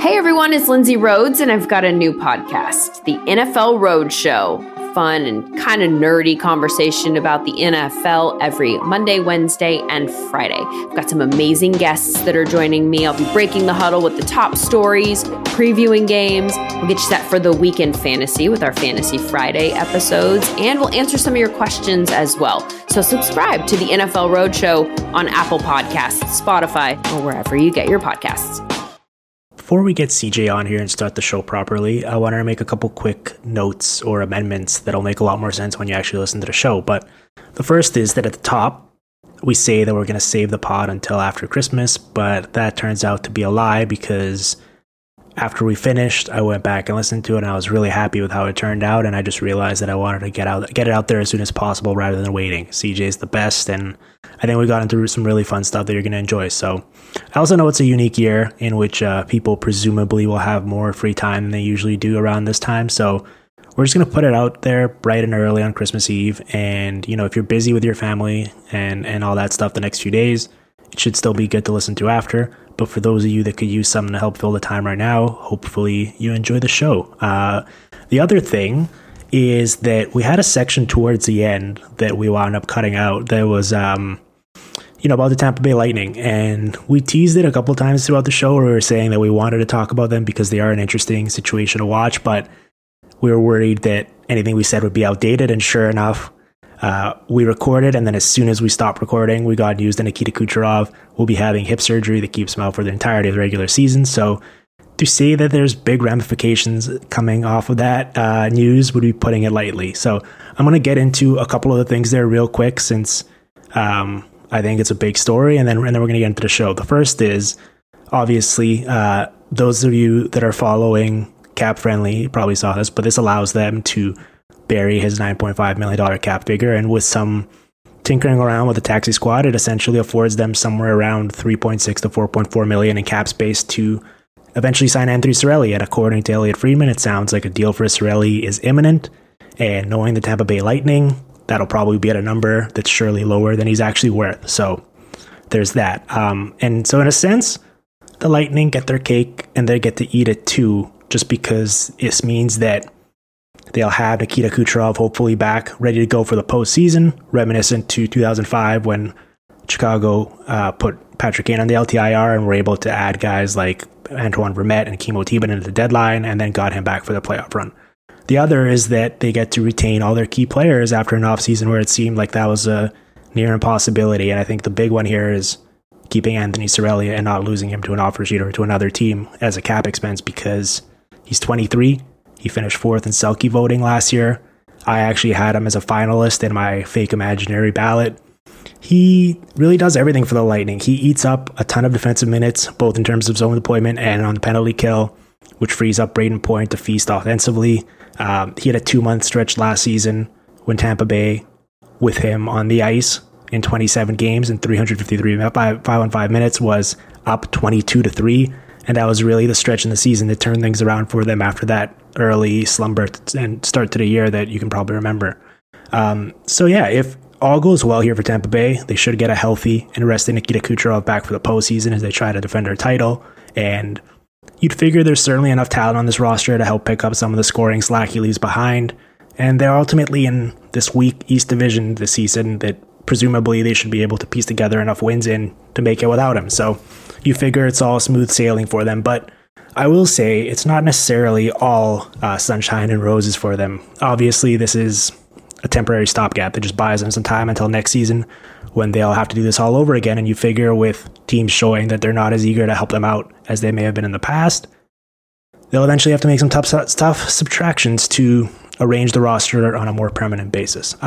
Hey everyone, it's Lindsay Rhodes, and I've got a new podcast, the NFL Roadshow. Fun and kind of nerdy conversation about the NFL every Monday, Wednesday, and Friday. I've got some amazing guests that are joining me. I'll be breaking the huddle with the top stories, previewing games. We'll get you set for the weekend fantasy with our Fantasy Friday episodes, and we'll answer some of your questions as well. So subscribe to the NFL Roadshow on Apple Podcasts, Spotify, or wherever you get your podcasts. Before we get CJ on here and start the show properly, I wanted to make a couple quick notes or amendments that'll make a lot more sense when you actually listen to the show. But the first is that at the top, we say that we're going to save the pod until after Christmas, but that turns out to be a lie because after we finished, I went back and listened to it and I was really happy with how it turned out, and I just realized that I wanted to get it out there as soon as possible rather than waiting. CJ's the best, and I think we got into some really fun stuff that you're going to enjoy. So I also know it's a unique year in which people presumably will have more free time than they usually do around this time. So we're just going to put it out there bright and early on Christmas Eve. And, you know, if you're busy with your family and all that stuff the next few days, it should still be good to listen to after. But for those of you that could use something to help fill the time right now, hopefully you enjoy the show. The other thing is that we had a section towards the end that we wound up cutting out that was, about the Tampa Bay Lightning. And we teased it a couple of times throughout the show where we were saying that we wanted to talk about them because they are an interesting situation to watch, but we were worried that anything we said would be outdated. And sure enough, we recorded, and then as soon as we stopped recording, we got news that Nikita Kucherov will be having hip surgery that keeps him out for the entirety of the regular season. So to say that there's big ramifications coming off of that news would be putting it lightly. So I'm going to get into a couple of the things there real quick since I think it's a big story, and then we're going to get into the show. The first is, obviously, those of you that are following Cap Friendly probably saw this, but this allows them to bury his $9.5 million cap figure, and with some tinkering around with the taxi squad, it essentially affords them somewhere around 3.6 to 4.4 million in cap space to eventually sign Anthony Cirelli. And according to Elliot Friedman, it sounds like a deal for Cirelli is imminent, and knowing the Tampa Bay Lightning, that'll probably be at a number that's surely lower than he's actually worth. So there's that. And so in a sense, the Lightning get their cake and they get to eat it too, just because this means that they'll have Nikita Kucherov hopefully back, ready to go for the postseason, reminiscent to 2005 when Chicago put Patrick Kane on the LTIR and were able to add guys like Antoine Vermette and Kimmo Tebow into the deadline and then got him back for the playoff run. The other is that they get to retain all their key players after an offseason where it seemed like that was a near impossibility. And I think the big one here is keeping Anthony Cirelli and not losing him to an offer sheet or to another team as a cap expense because he's 23. He finished fourth in Selke voting last year. I actually had him as a finalist in my fake imaginary ballot. He really does everything for the Lightning. He eats up a ton of defensive minutes, both in terms of zone deployment and on the penalty kill, which frees up Brayden Point to feast offensively. He had a 2-month stretch last season when Tampa Bay, with him on the ice in 27 games and 353 5-on-5 minutes, was up 22-3. And that was really the stretch in the season that turned things around for them after that early slumber and start to the year that you can probably remember. So yeah, if all goes well here for Tampa Bay, they should get a healthy and rested Nikita Kucherov back for the postseason as they try to defend their title. And you'd figure there's certainly enough talent on this roster to help pick up some of the scoring slack he leaves behind. And they're ultimately in this weak East Division this season that presumably they should be able to piece together enough wins in to make it without him. So you figure it's all smooth sailing for them. But I will say it's not necessarily all sunshine and roses for them. Obviously, this is a temporary stopgap that just buys them some time until next season when they'll have to do this all over again. And you figure with teams showing that they're not as eager to help them out as they may have been in the past, they'll eventually have to make some tough subtractions to arrange the roster on a more permanent basis.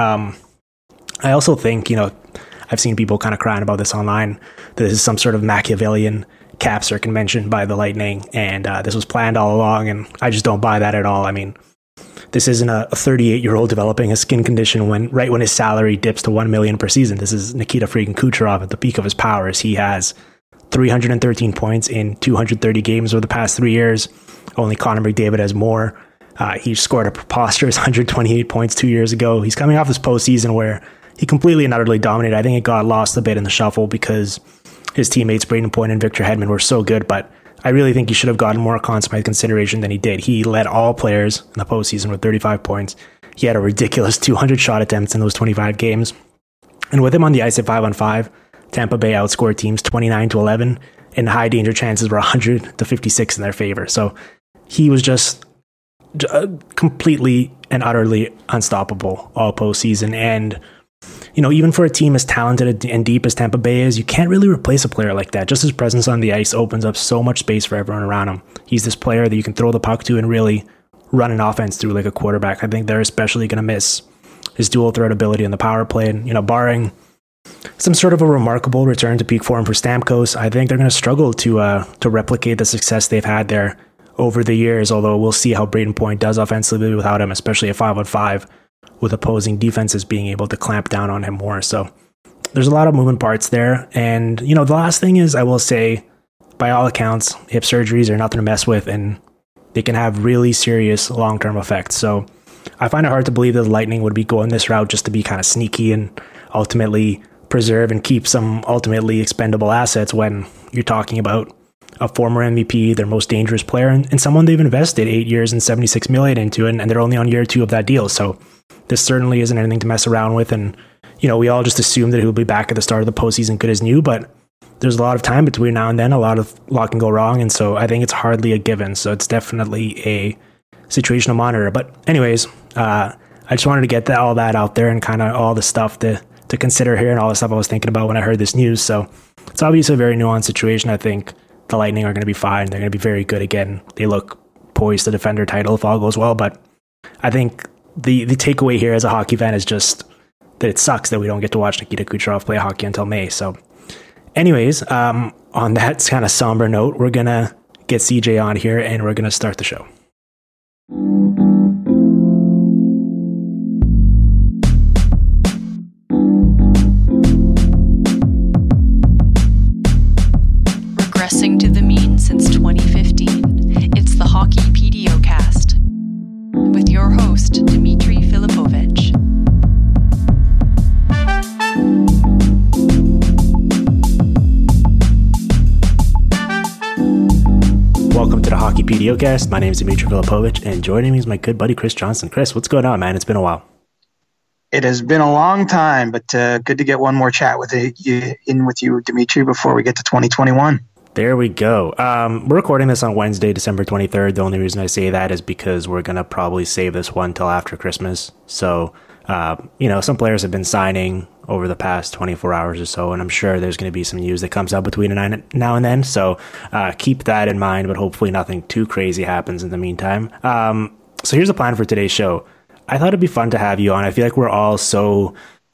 I also think, I've seen people kind of crying about this online, that this is some sort of Machiavellian cap circumvention by the Lightning, and this was planned all along, and I just don't buy that at all. I mean, this isn't a 38-year-old developing a skin condition right when his salary dips to $1 million per season. This is Nikita freaking Kucherov at the peak of his powers. He has 313 points in 230 games over the past 3 years. Only Connor McDavid has more. He scored a preposterous 128 points 2 years ago. He's coming off this postseason where he completely and utterly dominated. I think it got lost a bit in the shuffle because his teammates Brayden Point and Victor Hedman were so good, but I really think he should have gotten more Conn Smythe consideration than he did. He led all players in the postseason with 35 points. He had a ridiculous 200 shot attempts in those 25 games. And with him on the ice at 5-on-5, Tampa Bay outscored teams 29-11, and high danger chances were 100-56 in their favor. So he was just completely and utterly unstoppable all postseason. And, you know, even for a team as talented and deep as Tampa Bay is, you can't really replace a player like that. Just his presence on the ice opens up so much space for everyone around him. He's this player that you can throw the puck to and really run an offense through like a quarterback. I think they're especially going to miss his dual threat ability in the power play. And, you know, barring some sort of a remarkable return to peak form for Stamkos, I think they're going to struggle to replicate the success they've had there over the years, although we'll see how Brayden Point does offensively without him, especially at 5-on-5, with opposing defenses being able to clamp down on him more. So there's a lot of moving parts there. And, you know, the last thing is, I will say, by all accounts, hip surgeries are nothing to mess with, and they can have really serious long-term effects. So I find it hard to believe that the Lightning would be going this route just to be kind of sneaky and ultimately preserve and keep some ultimately expendable assets when you're talking about a former MVP, their most dangerous player, and someone they've invested 8 years and $76 million into, and they're only on year 2 of that deal. So this certainly isn't anything to mess around with. And, you know, we all just assume that he'll be back at the start of the postseason good as new, but there's a lot of time between now and then. A lot can go wrong. And so I think it's hardly a given. So it's definitely a situation to monitor. But anyways, I just wanted to get all that out there and kind of all the stuff to consider here and all the stuff I was thinking about when I heard this news. So it's obviously a very nuanced situation. I think the Lightning are going to be fine. They're going to be very good again. They look poised to defend their title if all goes well. But I think the takeaway here as a hockey fan is just that it sucks that we don't get to watch Nikita Kucherov play hockey until May. So anyways, on that kind of somber note, we're going to get CJ on here and we're going to start the show. Regressing to the mean since 2015, it's the Hockey PDOcast with your host, Dmitry Filipovich. Welcome to the Hockey PDOcast. My name is Dmitry Filipovich, and joining me is my good buddy Chris Johnson. Chris, what's going on, man? It's been a while. It has been a long time, but good to get one more chat with you, Dmitry, before we get to 2021. There we go. We're recording this on Wednesday, December 23rd. The only reason I say that is because we're going to probably save this one till after Christmas. So, you know, some players have been signing over the past 24 hours or so, and I'm sure there's going to be some news that comes out between now and then. So keep that in mind, but hopefully nothing too crazy happens in the meantime. So here's the plan for today's show. I thought it'd be fun to have you on. I feel like we're all so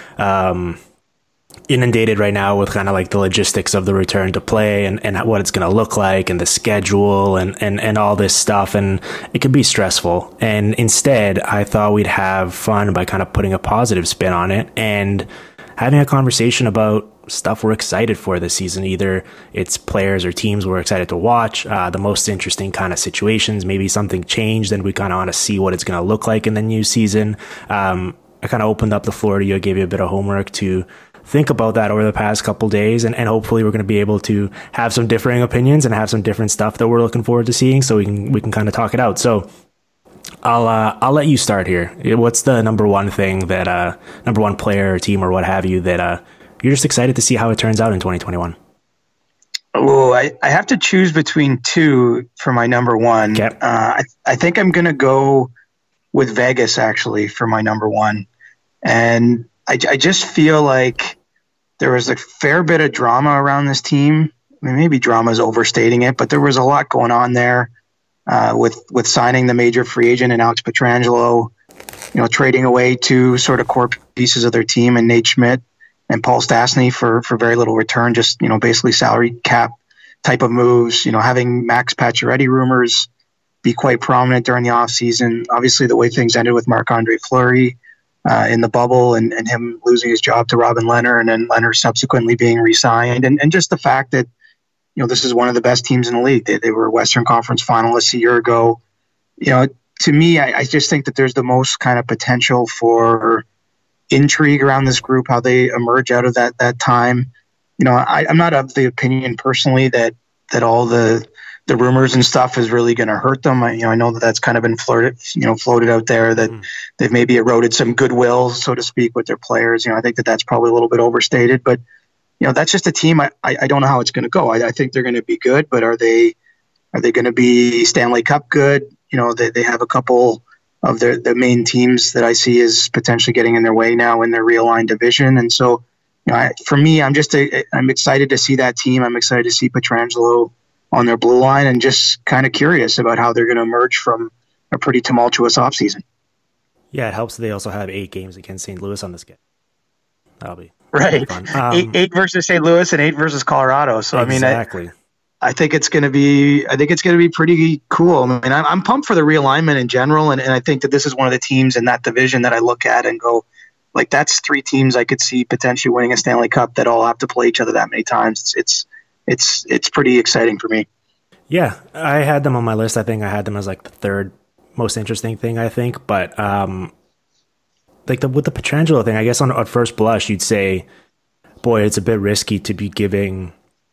inundated right now with kind of like the logistics of the return to play and what it's going to look like and the schedule and all this stuff. And it can be stressful. And instead, I thought we'd have fun by kind of putting a positive spin on it and having a conversation about stuff we're excited for this season. Either it's players or teams we're excited to watch, the most interesting kind of situations, maybe something changed and we kind of want to see what it's going to look like in the new season. I kind of opened up the floor to you. I gave you a bit of homework to think about that over the past couple days, and hopefully we're going to be able to have some differing opinions and have some different stuff that we're looking forward to seeing, so we can kind of talk it out. So I'll let you start here. What's the number one thing that number one player or team or what have you that you're just excited to see how it turns out in 2021? Oh, I have to choose between two for my number one. Okay. I think I'm going to go with Vegas actually for my number one, and I just feel like there was a fair bit of drama around this team. I mean, maybe drama is overstating it, but there was a lot going on there with signing the major free agent and Alex Pietrangelo, you know, trading away two sort of core pieces of their team and Nate Schmidt and Paul Stastny for very little return, just, you know, basically salary cap type of moves, you know, having Max Pacioretty rumors be quite prominent during the offseason. Obviously, the way things ended with Marc-Andre Fleury in the bubble and him losing his job to Robin Lehner and then Lehner subsequently being re-signed. And just the fact that, you know, this is one of the best teams in the league. They were Western Conference finalists a year ago. You know, to me, I just think that there's the most kind of potential for intrigue around this group, how they emerge out of that time. You know, I'm not of the opinion personally that all the the rumors and stuff is really going to hurt them. I know that that's kind of been floated out there that they've maybe eroded some goodwill, so to speak, with their players. I think that that's probably a little bit overstated, but that's just a team. I don't know how it's going to go. I think they're going to be good, but are they going to be Stanley Cup good? They have a couple of the main teams that I see as potentially getting in their way now in their realigned division. And so, for me, I'm excited to see that team. I'm excited to see Pietrangelo on their blue line, and just kind of curious about how they're going to emerge from a pretty tumultuous offseason. Yeah, it helps that they also have 8 games against St. Louis on the schedule. That'll be right. Fun. 8 versus St. Louis and 8 versus Colorado. So exactly. I think it's going to be pretty cool. I'm pumped for the realignment in general, and I think that this is one of the teams in that division that I look at and go, like, that's 3 teams I could see potentially winning a Stanley Cup that all have to play each other that many times. It's pretty exciting for me. Yeah, I had them on my list. I think I had them as like the 3rd most interesting thing, I think. But with the Pietrangelo thing, I guess on first blush, you'd say, boy, it's a bit risky to be giving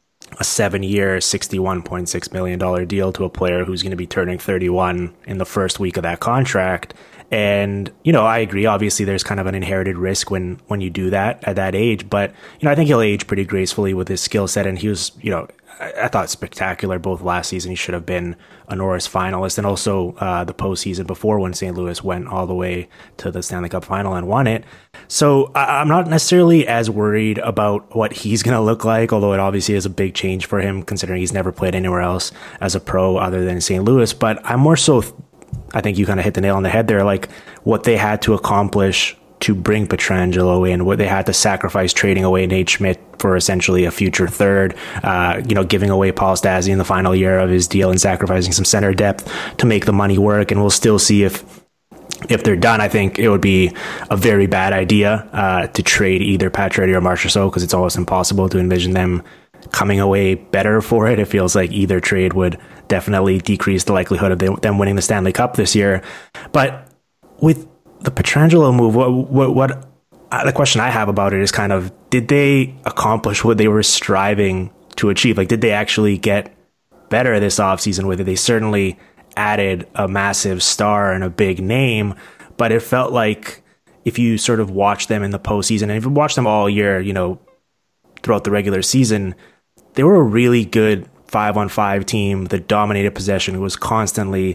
a 7-year, $61.6 million deal to a player who's going to be turning 31 in the first week of that contract. And, I agree. Obviously, there's kind of an inherited risk when you do that at that age. But, I think he'll age pretty gracefully with his skill set. And he was, I thought spectacular both last season. He should have been a Norris finalist, and also the postseason before when St. Louis went all the way to the Stanley Cup final and won it. So I'm not necessarily as worried about what he's going to look like, although it obviously is a big change for him considering he's never played anywhere else as a pro other than St. Louis. But I'm more so, I think you kind of hit the nail on the head there, like what they had to accomplish to bring Pietrangelo in, what they had to sacrifice trading away Nate Schmidt for essentially a future third, giving away Paul Stastny in the final year of his deal and sacrificing some center depth to make the money work. And we'll still see if they're done. I think it would be a very bad idea to trade either Pacioretty or Marchessault, because it's almost impossible to envision them coming away better for it. It feels like either trade would definitely decrease the likelihood of them winning the Stanley Cup this year. But with the Pietrangelo move, what the question I have about it is kind of, did they accomplish what they were striving to achieve? Like, did they actually get better this offseason with it? They certainly added a massive star and a big name, but it felt like if you sort of watch them in the postseason, and if you watch them all year, throughout the regular season, they were a really good 5-on-5 team that dominated possession, was constantly,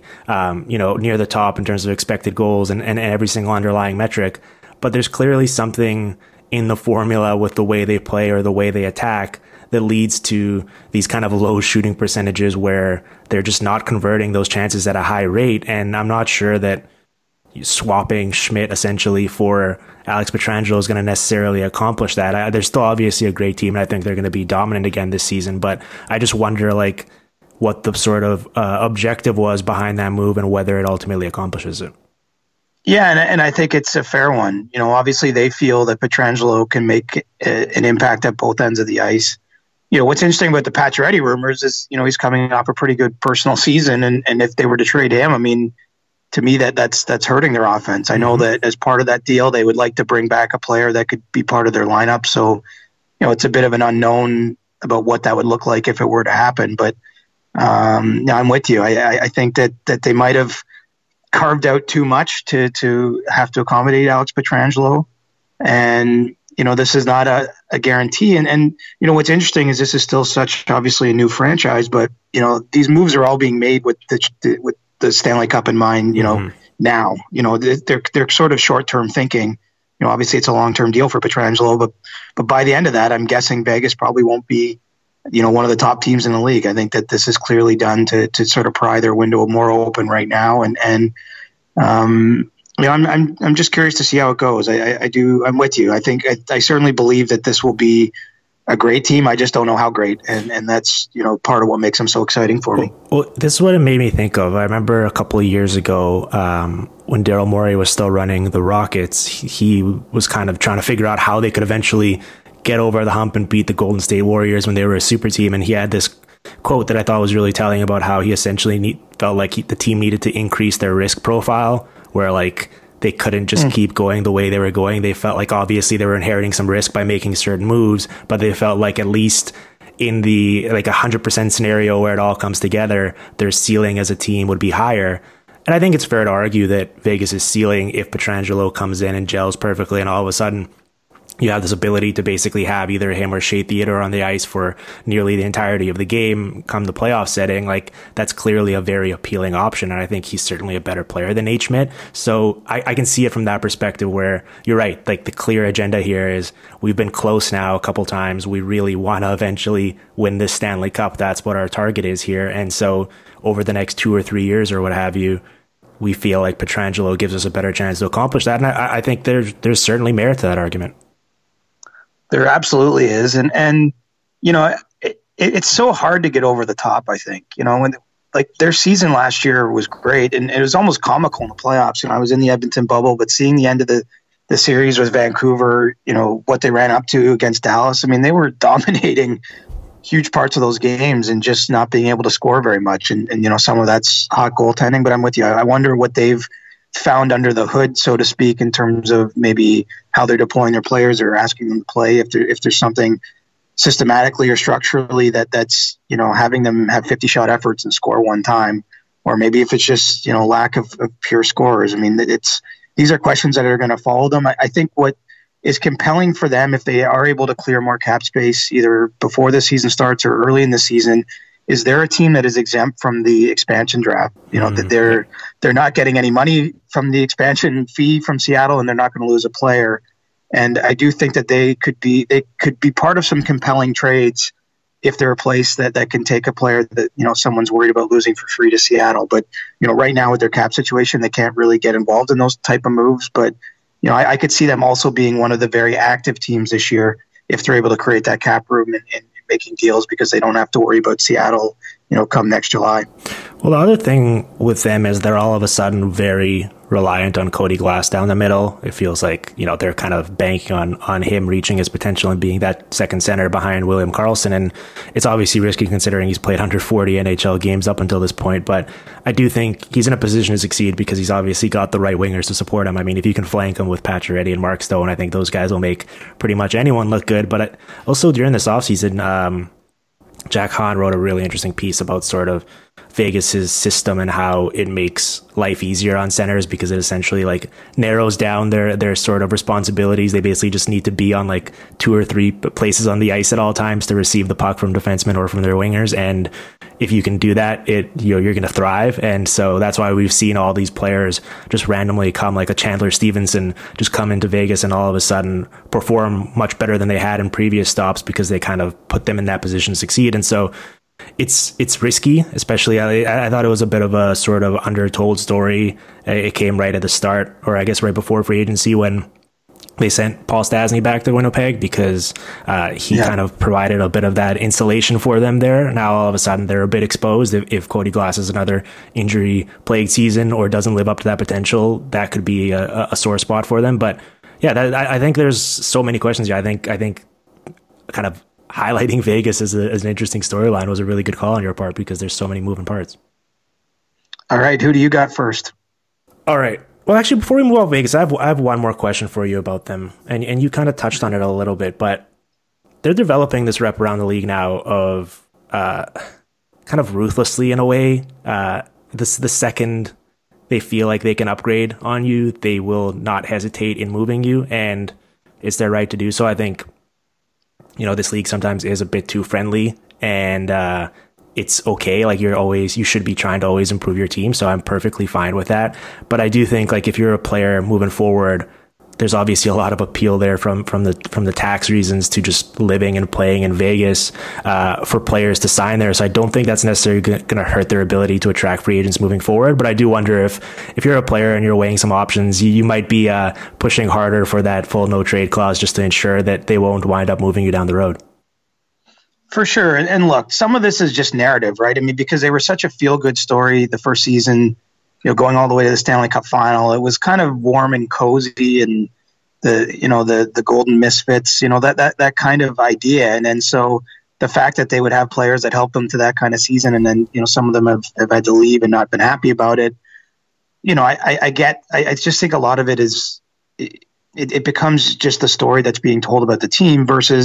near the top in terms of expected goals and every single underlying metric. But there's clearly something in the formula with the way they play or the way they attack that leads to these kind of low shooting percentages where they're just not converting those chances at a high rate. And I'm not sure that swapping Schmidt essentially for Alex Pietrangelo is going to necessarily accomplish that. They're still obviously a great team, and I think they're going to be dominant again this season, but I just wonder what the sort of objective was behind that move and whether it ultimately accomplishes it. Yeah, and I think it's a fair one. Obviously they feel that Pietrangelo can make an impact at both ends of the ice. What's interesting about the Pacioretty rumors is, he's coming off a pretty good personal season, and if they were to trade him, to me, that's hurting their offense. I know that as part of that deal, they would like to bring back a player that could be part of their lineup. So, it's a bit of an unknown about what that would look like if it were to happen. But I'm with you. I think that they might have carved out too much to have to accommodate Alex Pietrangelo. And, this is not a guarantee. And what's interesting is this is still such obviously a new franchise, but, these moves are all being made with the Stanley Cup in mind, now, they're sort of short-term thinking. Obviously it's a long-term deal for Pietrangelo, but by the end of that, I'm guessing Vegas probably won't be, one of the top teams in the league. I think that this is clearly done to sort of pry their window more open right now. I'm just curious to see how it goes. I'm with you. I certainly believe that this will be a great team. I just don't know how great. And that's, part of what makes them so exciting for me. Well, this is what it made me think of. I remember a couple of years ago, when Daryl Morey was still running the Rockets, he was kind of trying to figure out how they could eventually get over the hump and beat the Golden State Warriors when they were a super team. And he had this quote that I thought was really telling about how he essentially felt like the team needed to increase their risk profile, where they couldn't just keep going the way they were going. They felt like obviously they were inheriting some risk by making certain moves, but they felt like at least in the like 100% scenario where it all comes together, their ceiling as a team would be higher. And I think it's fair to argue that Vegas' ceiling, if Pietrangelo comes in and gels perfectly and all of a sudden you have this ability to basically have either him or Shea Theodore on the ice for nearly the entirety of the game come the playoff setting, like that's clearly a very appealing option. And I think he's certainly a better player than Nate Schmidt. So I can see it from that perspective where you're right. Like the clear agenda here is we've been close now a couple times. We really want to eventually win this Stanley Cup. That's what our target is here. And so over the next 2 or 3 years or what have you, we feel like Pietrangelo gives us a better chance to accomplish that. And I think there's certainly merit to that argument. There absolutely is. And you know, it's so hard to get over the top, I think. You know, when like their season last year was great and it was almost comical in the playoffs. You know, I was in the Edmonton bubble, but seeing the end of the series with Vancouver, you know, what they ran up to against Dallas, I mean, they were dominating huge parts of those games and just not being able to score very much. And you know, some of that's hot goaltending, but I'm with you. I wonder what they've found under the hood, so to speak, in terms of maybe how they're deploying their players or asking them to play. If there's something systematically or structurally that's, you know, having them have 50 shot efforts and score one time, or maybe if it's just, you know, lack of pure scorers. I mean, these are questions that are going to follow them. I think what is compelling for them, if they are able to clear more cap space either before the season starts or early in the season, is they're a team that is exempt from the expansion draft. You know, that they're not getting any money from the expansion fee from Seattle, and they're not going to lose a player. And I do think that they could be part of some compelling trades if they're a place that can take a player that, you know, someone's worried about losing for free to Seattle. But, you know, right now with their cap situation, they can't really get involved in those type of moves. But, you know, I could see them also being one of the very active teams this year if they're able to create that cap room and making deals, because they don't have to worry about Seattle, you know, come next July. Well, the other thing with them is they're all of a sudden very reliant on Cody Glass down the middle. It feels like, you know, they're kind of banking on him reaching his potential and being that second center behind William Karlsson. And it's obviously risky considering he's played 140 NHL games up until this point. But I do think he's in a position to succeed because he's obviously got the right wingers to support him. I mean, if you can flank him with Pacioretty and Mark Stone, I think those guys will make pretty much anyone look good. But also during this offseason, Jack Hahn wrote a really interesting piece about sort of Vegas's system and how it makes life easier on centers, because it essentially like narrows down their sort of responsibilities. They basically just need to be on like 2 or 3 places on the ice at all times to receive the puck from defensemen or from their wingers. And if you can do that, you're going to thrive. And so that's why we've seen all these players just randomly come, like a Chandler Stevenson, just come into Vegas and all of a sudden perform much better than they had in previous stops because they kind of put them in that position to succeed. And so it's risky, especially I thought it was a bit of a sort of undertold story. It came right at the start, or I guess right before free agency, when they sent Paul Stastny back to Winnipeg because he kind of provided a bit of that insulation for them there. Now all of a sudden they're a bit exposed. If Cody Glass has another injury-plagued season or doesn't live up to that potential, that could be a sore spot for them. But yeah, I think there's so many questions here. I think kind of highlighting Vegas as an interesting storyline was a really good call on your part, because there's so many moving parts. All right, who do you got first? All right. Well, actually, before we move off Vegas, I have one more question for you about them, and you kind of touched on it a little bit, but they're developing this rep around the league now of kind of ruthlessly in a way. The second they feel like they can upgrade on you, they will not hesitate in moving you, and it's their right to do so. I think, you know, this league sometimes is a bit too friendly, and it's okay. Like you should be trying to always improve your team. So I'm perfectly fine with that. But I do think, like, if you're a player moving forward, there's obviously a lot of appeal there from the tax reasons to just living and playing in Vegas for players to sign there. So I don't think that's necessarily going to hurt their ability to attract free agents moving forward. But I do wonder if you're a player and you're weighing some options, you might be pushing harder for that full no trade clause just to ensure that they won't wind up moving you down the road. For sure. And look, some of this is just narrative, right? I mean, because they were such a feel-good story the first season, you know, going all the way to the Stanley Cup final. It was kind of warm and cozy, and the Golden Misfits, you know, that kind of idea. And then so the fact that they would have players that helped them to that kind of season, and then, you know, some of them have had to leave and not been happy about it. You know, I just think a lot of it is it becomes just the story that's being told about the team versus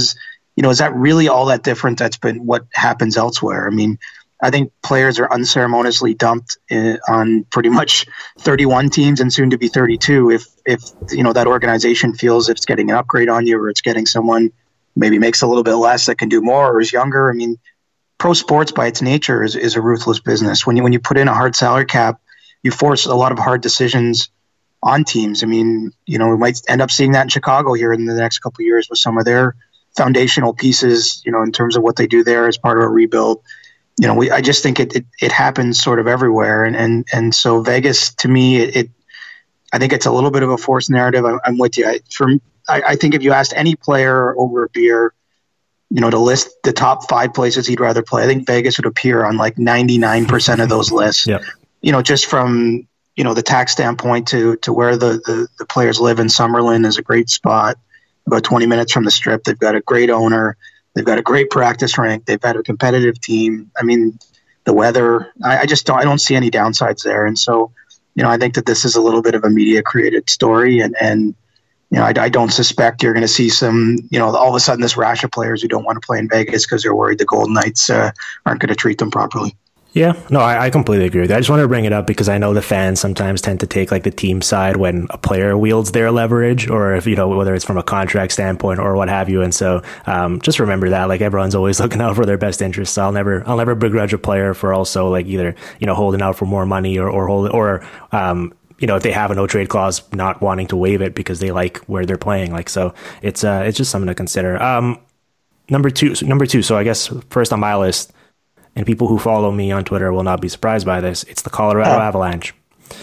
is that really all that different? That's been what happens elsewhere. I mean, I think players are unceremoniously dumped on pretty much 31 teams and soon to be 32 if that organization feels it's getting an upgrade on you, or it's getting someone maybe makes a little bit less that can do more or is younger. I mean, pro sports by its nature is a ruthless business. When you put in a hard salary cap, you force a lot of hard decisions on teams. I mean, we might end up seeing that in Chicago here in the next couple of years with some of their foundational pieces, in terms of what they do there as part of a rebuild. I just think it happens sort of everywhere. And so Vegas, to me, I think it's a little bit of a forced narrative. I'm with you. I think if you asked any player over a beer, to list the top 5 places he'd rather play, I think Vegas would appear on like 99% of those lists. Yep. Just from, the tax standpoint to where the players live in Summerlin is a great spot, about 20 minutes from the Strip. They've got a great owner. They've got a great practice rink. They've had a competitive team. I mean, the weather, I don't see any downsides there. And so, I think that this is a little bit of a media created story. And I don't suspect you're going to see some, all of a sudden this rash of players who don't want to play in Vegas because they're worried the Golden Knights aren't going to treat them properly. Yeah, no, I completely agree with that. I just wanted to bring it up because I know the fans sometimes tend to take like the team side when a player wields their leverage, or if, whether it's from a contract standpoint or what have you. And so just remember that, like, everyone's always looking out for their best interests. So I'll never begrudge a player for also like either, holding out for more money or if they have a no trade clause, not wanting to waive it because they like where they're playing. Like, so it's just something to consider. Number two. So I guess first on my list, and people who follow me on Twitter will not be surprised by this, it's the Colorado Avalanche.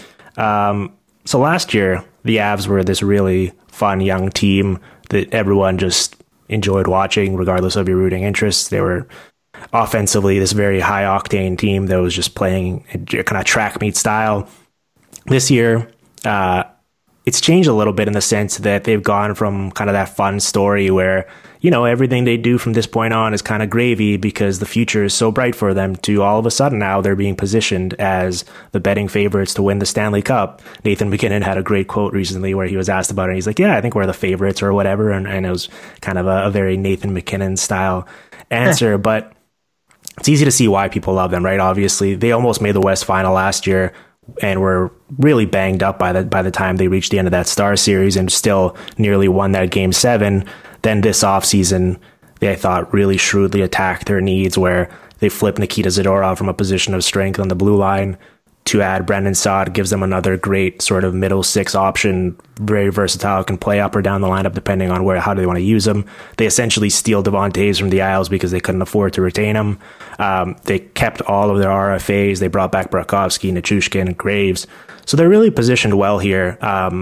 So last year, the Avs were this really fun young team that everyone just enjoyed watching, regardless of your rooting interests. They were offensively this very high-octane team that was just playing a kind of track meet style. This year, it's changed a little bit in the sense that they've gone from kind of that fun story where, everything they do from this point on is kind of gravy because the future is so bright for them, to all of a sudden now they're being positioned as the betting favorites to win the Stanley Cup. Nathan MacKinnon had a great quote recently where he was asked about it. And he's like, yeah, I think we're the favorites or whatever. And it was kind of a very Nathan MacKinnon style answer, but it's easy to see why people love them, right? Obviously, they almost made the West Final last year and were really banged up by the time they reached the end of that Star Series, and still nearly won that Game 7. Then this offseason, they, I thought, really shrewdly attacked their needs, where they flipped Nikita Zadorov from a position of strength on the blue line to add Brendan Saad. Gives them another great sort of middle six option, very versatile, can play up or down the lineup depending on how do they want to use him. They essentially steal Devon Toews from the Isles because they couldn't afford to retain him. They kept all of their RFAs. They brought back Burakovsky, Nichushkin, and Graves. So they're really positioned well here.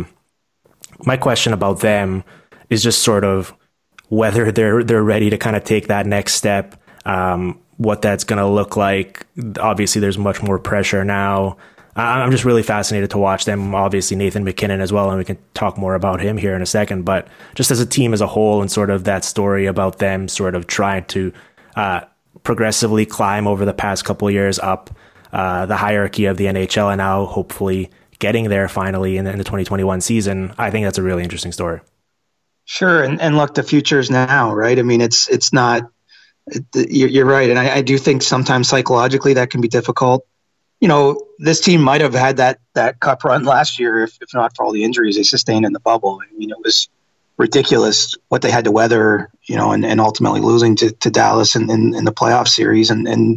My question about them is just sort of whether they're ready to kind of take that next step, what that's going to look like. Obviously, there's much more pressure now. I'm just really fascinated to watch them. Obviously, Nathan MacKinnon as well, and we can talk more about him here in a second. But just as a team as a whole, and sort of that story about them sort of trying to progressively climb over the past couple of years up the hierarchy of the NHL, and now hopefully getting there finally in the 2021 season. I think that's a really interesting story. Sure. And look, the future's now, right? I mean, it's not, you're right. And I do think sometimes psychologically that can be difficult. This team might have had that cup run last year, if not for all the injuries they sustained in the bubble. I mean, it was ridiculous what they had to weather, and ultimately losing to Dallas in the playoff series.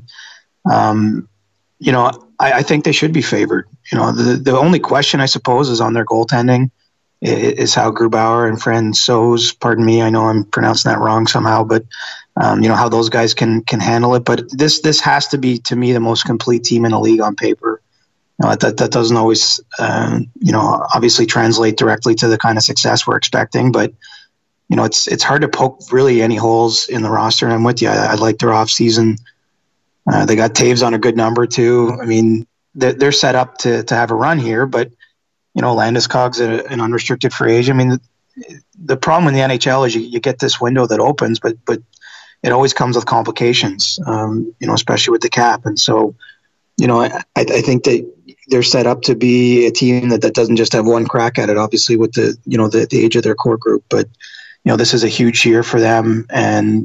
I think they should be favored. The only question, I suppose, is on their goaltending. Is how Grubauer and Francouz, pardon me, I know I'm pronouncing that wrong somehow, but how those guys can handle it. But this has to be, to me, the most complete team in the league on paper. That doesn't always, obviously translate directly to the kind of success we're expecting. But it's hard to poke really any holes in the roster. And I'm with you. I like their off season. They got Taves on a good number too. I mean, they're set up to have a run here, but. Landeskog's an unrestricted free agent. I mean, the problem in the NHL is you get this window that opens, but it always comes with complications, especially with the cap. And so, I think that they're set up to be a team that doesn't just have one crack at it, obviously with the age of their core group. But, this is a huge year for them. And,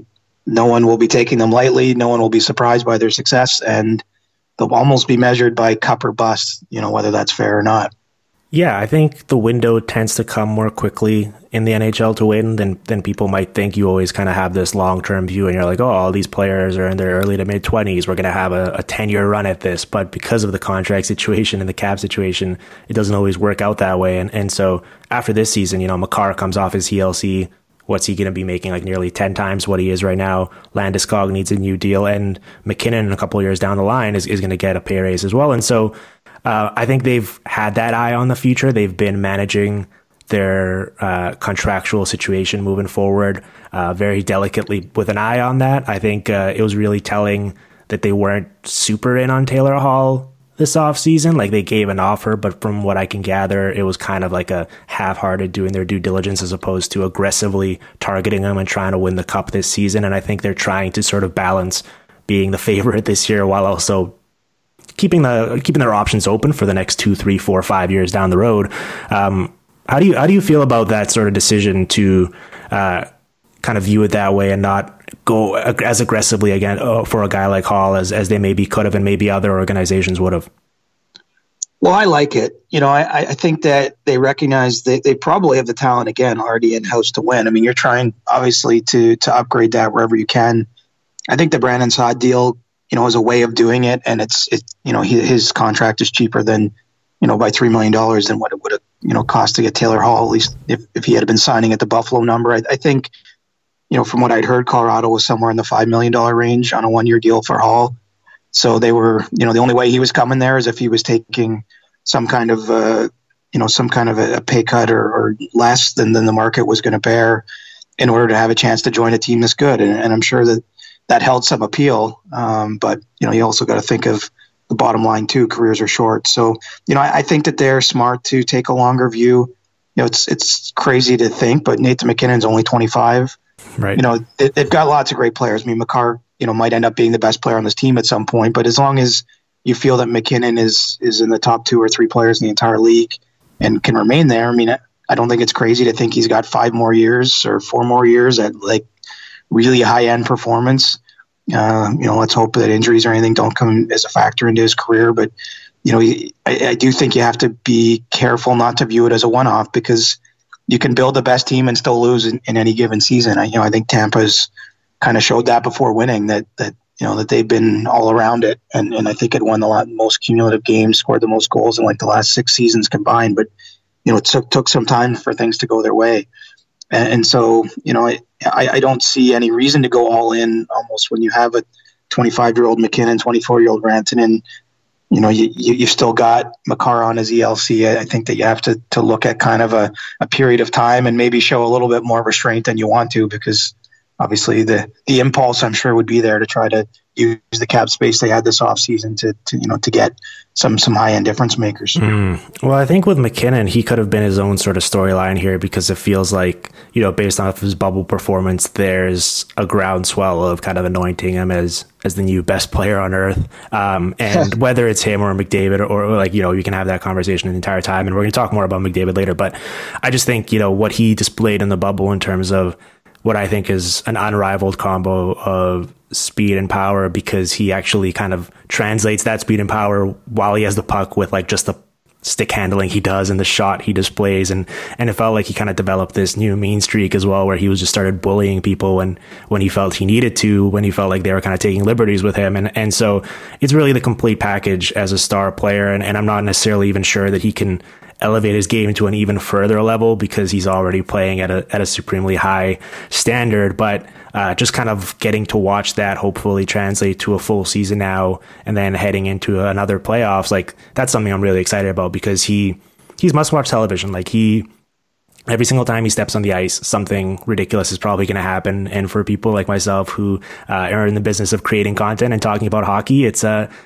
no one will be taking them lightly. No one will be surprised by their success, and they'll almost be measured by cup or bust, whether that's fair or not. Yeah, I think the window tends to come more quickly in the NHL to win than people might think. You always kind of have this long-term view, and you're like, oh, all these players are in their early to mid-20s. We're going to have a 10-year run at this. But because of the contract situation and the cap situation, it doesn't always work out that way. And so after this season, Makar comes off his ELC. What's he going to be making? Like nearly 10 times what he is right now. Landeskog needs a new deal. And McKinnon, a couple of years down the line, is going to get a pay raise as well. And so I think they've had that eye on the future. They've been managing their contractual situation moving forward very delicately with an eye on that. I think it was really telling that they weren't super in on Taylor Hall this offseason. Like, they gave an offer, but from what I can gather, it was kind of like a half-hearted doing their due diligence as opposed to aggressively targeting him and trying to win the cup this season. And I think they're trying to sort of balance being the favorite this year while also keeping their options open for the next 2, 3, 4, 5 years down the road. How do you feel about that sort of decision to kind of view it that way and not go as aggressively again for a guy like Hall as they maybe could have and maybe other organizations would have? Well, I like it. I think that they recognize they probably have the talent again already in-house to win. I mean, you're trying obviously to upgrade that wherever you can. I think the Brandon Saad deal, is a way of doing it, and his contract is cheaper than, by $3 million than what it would have, cost to get Taylor Hall, at least if he had been signing at the Buffalo number. I think, from what I'd heard, Colorado was somewhere in the $5 million range on a 1-year deal for Hall. So they were, the only way he was coming there is if he was taking some kind of a pay cut or less than the market was going to bear in order to have a chance to join a team this good. And I'm sure that held some appeal. But, you also got to think of the bottom line too. Careers are short. So, I think that they're smart to take a longer view. It's crazy to think, but Nathan McKinnon's only 25. Right. They've got lots of great players. I mean, Makar, might end up being the best player on this team at some point, but as long as you feel that McKinnon is in the top 2 or 3 players in the entire league and can remain there, I mean, I don't think it's crazy to think he's got 5 more years or 4 more years at like really high-end performance. Let's hope that injuries or anything don't come as a factor into his career. But, I do think you have to be careful not to view it as a one-off, because you can build the best team and still lose in any given season. I think Tampa's kind of showed that before winning, that they've been all around it. And I think it won the most cumulative games, scored the most goals in like the last 6 seasons combined. But, it took some time for things to go their way. And so, I don't see any reason to go all in almost when you have a 25-year-old McKinnon, 24-year-old Rantanen. You've still got Makar on his ELC. I think that you have to look at kind of a period of time and maybe show a little bit more restraint than you want to, because obviously the impulse, I'm sure, would be there to try to use the cap space they had this offseason to get some high-end difference makers. Well, I think with McKinnon, he could have been his own sort of storyline here, because it feels like, based off his bubble performance, there's a groundswell of kind of anointing him as the new best player on earth. And whether it's him or McDavid or you can have that conversation the entire time. And we're going to talk more about McDavid later. But I just think, what he displayed in the bubble in terms of what I think is an unrivaled combo of speed and power, because he actually kind of translates that speed and power while he has the puck with like just the stick handling he does and the shot he displays. And it felt like he kind of developed this new mean streak as well, where he was just started bullying people when he felt he needed to, when he felt like they were kind of taking liberties with him. And so it's really the complete package as a star player. And I'm not necessarily even sure that he can elevate his game to an even further level, because he's already playing at a supremely high standard. But just kind of getting to watch that hopefully translate to a full season now, and then heading into another playoffs, like that's something I'm really excited about, because he's must-watch television. Like every single time he steps on the ice, something ridiculous is probably going to happen. And for people like myself who are in the business of creating content and talking about hockey, it's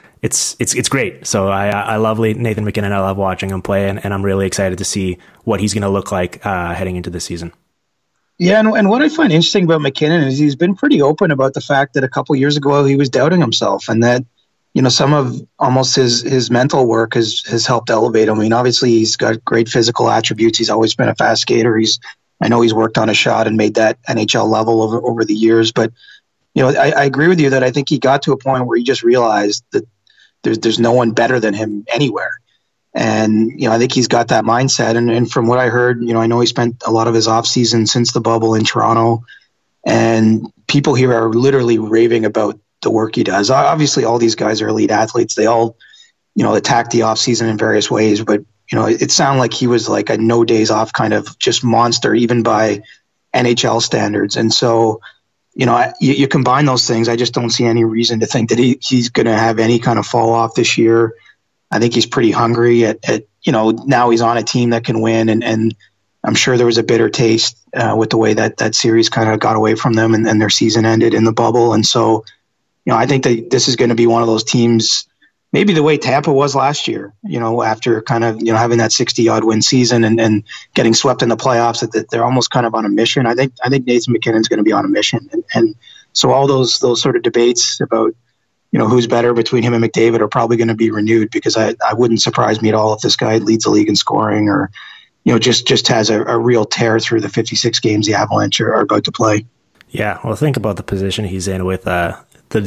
great. So I love Nathan McKinnon. I love watching him play, and I'm really excited to see what he's going to look like heading into the season. Yeah, and what I find interesting about McKinnon is he's been pretty open about the fact that a couple of years ago he was doubting himself, and that some of almost his mental work has helped elevate him. I mean, obviously he's got great physical attributes. He's always been a fast skater. I know he's worked on a shot and made that NHL level over the years, but I agree with you that I think he got to a point where he just realized that there's no one better than him anywhere. And, I think he's got that mindset. And from what I heard, I know he spent a lot of his off season since the bubble in Toronto, and people here are literally raving about the work he does. Obviously, all these guys are elite athletes. They all, attack the off season in various ways, but, it sounded like he was like a no days off kind of just monster, even by NHL standards. And so, you combine those things. I just don't see any reason to think that he's going to have any kind of fall off this year. I think he's pretty hungry at now he's on a team that can win. And I'm sure there was a bitter taste with the way that series kind of got away from them and their season ended in the bubble. And so, I think that this is going to be one of those teams, maybe the way Tampa was last year, after kind of, having that 60-odd win season and getting swept in the playoffs, that they're almost kind of on a mission. I think Nathan MacKinnon's going to be on a mission. And so all those sort of debates about, who's better between him and McDavid are probably going to be renewed, because I wouldn't surprise me at all if this guy leads the league in scoring or, just has a real tear through the 56 games the Avalanche are about to play. Yeah, well, think about the position he's in with the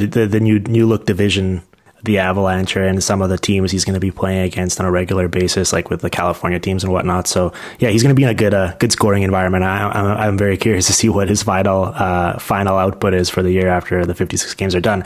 new look division, the Avalanche, and some of the teams he's going to be playing against on a regular basis, like with the California teams and whatnot. So yeah, he's going to be in a good scoring environment. I'm very curious to see what his final output is for the year after the 56 games are done.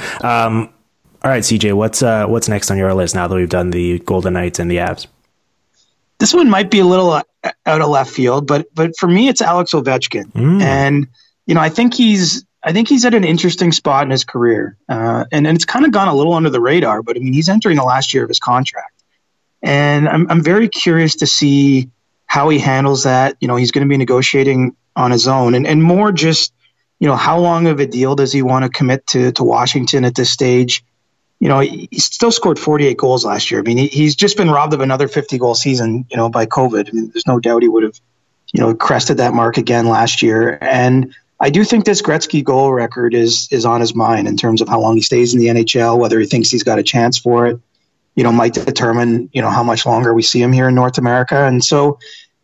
All right, CJ, what's next on your list now that we've done the Golden Knights and the Avs? This one might be a little out of left field, but for me, it's Alex Ovechkin. And, I think he's at an interesting spot in his career. And it's kind of gone a little under the radar, but I mean, he's entering the last year of his contract. And I'm very curious to see how he handles that. He's going to be negotiating on his own, and more just, how long of a deal does he want to commit to Washington at this stage? He still scored 48 goals last year. I mean, he's just been robbed of another 50-goal season, by COVID. I mean, there's no doubt he would have, crested that mark again last year. And I do think this Gretzky goal record is on his mind in terms of how long he stays in the NHL, whether he thinks he's got a chance for it, might determine, how much longer we see him here in North America. And so,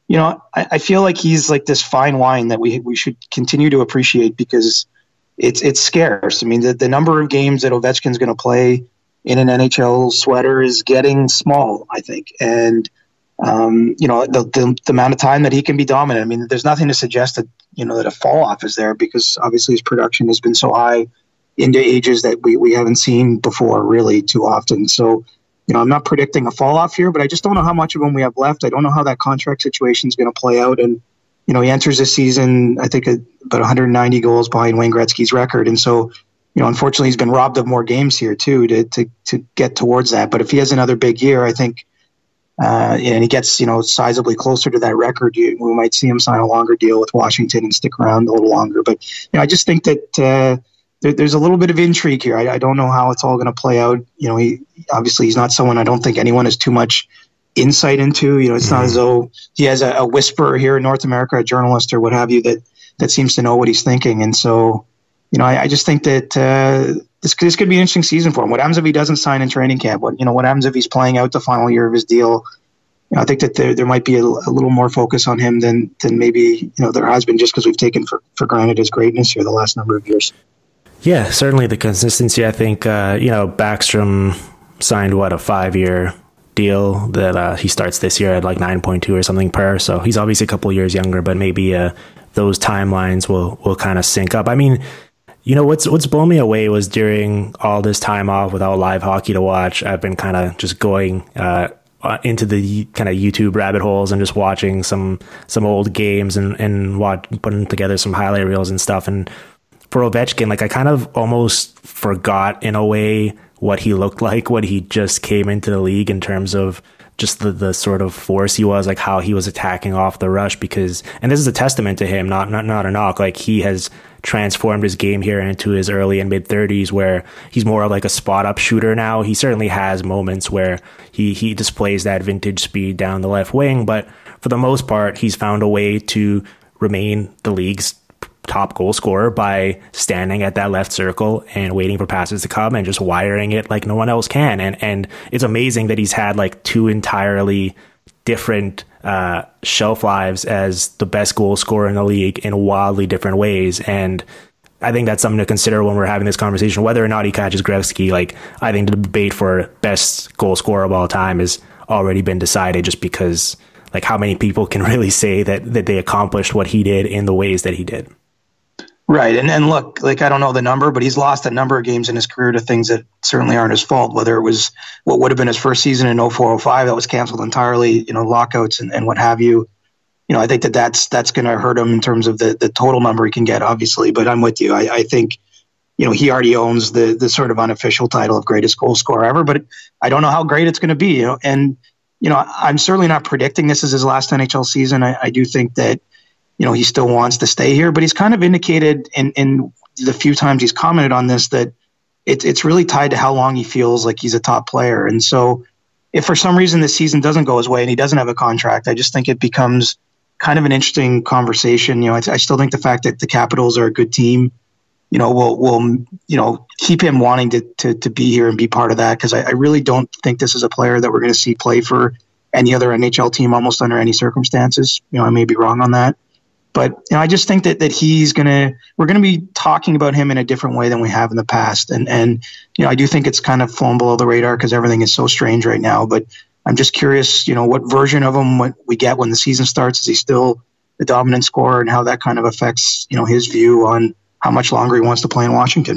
I feel like he's like this fine wine that we should continue to appreciate, because it's scarce. I mean, the number of games that Ovechkin's going to play in an NHL sweater is getting small, I think. And, the amount of time that he can be dominant. I mean, there's nothing to suggest that, that a fall off is there, because obviously his production has been so high into ages that we haven't seen before really too often. So, I'm not predicting a fall off here, but I just don't know how much of him we have left. I don't know how that contract situation is going to play out. And, he enters this season, I think, about 190 goals behind Wayne Gretzky's record. And so, unfortunately, he's been robbed of more games here, too, to get towards that. But if he has another big year, I think, and he gets, sizably closer to that record, we might see him sign a longer deal with Washington and stick around a little longer. But, I just think that there's a little bit of intrigue here. I don't know how it's all going to play out. He's not someone I don't think anyone has too much insight into. It's not as though he has a whisperer here in North America, a journalist or what have you, that seems to know what he's thinking. And so, I just think that this could be an interesting season for him. What happens if he doesn't sign in training camp? What happens if he's playing out the final year of his deal? I think that there might be a little more focus on him than maybe there has been, just because we've taken for granted his greatness here the last number of years. Yeah, certainly the consistency. I think Backstrom signed a 5-year deal that he starts this year at like 9.2 or something per. So he's obviously a couple of years younger, but maybe those timelines will kind of sync up. I mean, what's blown me away was during all this time off without live hockey to watch, I've been kind of just going into the kind of YouTube rabbit holes and just watching some old games and putting together some highlight reels and stuff. And for Ovechkin, like I kind of almost forgot in a way what he looked like when he just came into the league in terms of just the sort of force he was, like how he was attacking off the rush, and this is a testament to him, not a knock. Like he has transformed his game here into his early and mid 30s, where he's more of like a spot up shooter now. He certainly has moments where he displays that vintage speed down the left wing, but for the most part, he's found a way to remain the league's top goal scorer by standing at that left circle and waiting for passes to come and just wiring it like no one else can. And it's amazing that he's had like two entirely different shelf lives as the best goal scorer in the league in wildly different ways. And I think that's something to consider when we're having this conversation. Whether or not he catches Gretzky, like, I think the debate for best goal scorer of all time has already been decided, just because, like, how many people can really say that they accomplished what he did in the ways that he did. Right. And look, like, I don't know the number, but he's lost a number of games in his career to things that certainly aren't his fault, whether it was what would have been his first season in 04-05 that was canceled entirely, lockouts and what have you. I think that's going to hurt him in terms of the total number he can get, obviously. But I'm with you. I think, he already owns the sort of unofficial title of greatest goal scorer ever, but I don't know how great it's going to be. And, I'm certainly not predicting this is his last NHL season. I do think that, he still wants to stay here, but he's kind of indicated in the few times he's commented on this that it's really tied to how long he feels like he's a top player. And so if for some reason this season doesn't go his way and he doesn't have a contract, I just think it becomes kind of an interesting conversation. I still think the fact that the Capitals are a good team, will keep him wanting to be here and be part of that. Because I really don't think this is a player that we're going to see play for any other NHL team almost under any circumstances. I may be wrong on that, but I just think that we're going to be talking about him in a different way than we have in the past. And I do think it's kind of flown below the radar because everything is so strange right now. But I'm just curious, what version of him what we get when the season starts. Is he still the dominant scorer, and how that kind of affects, his view on how much longer he wants to play in Washington?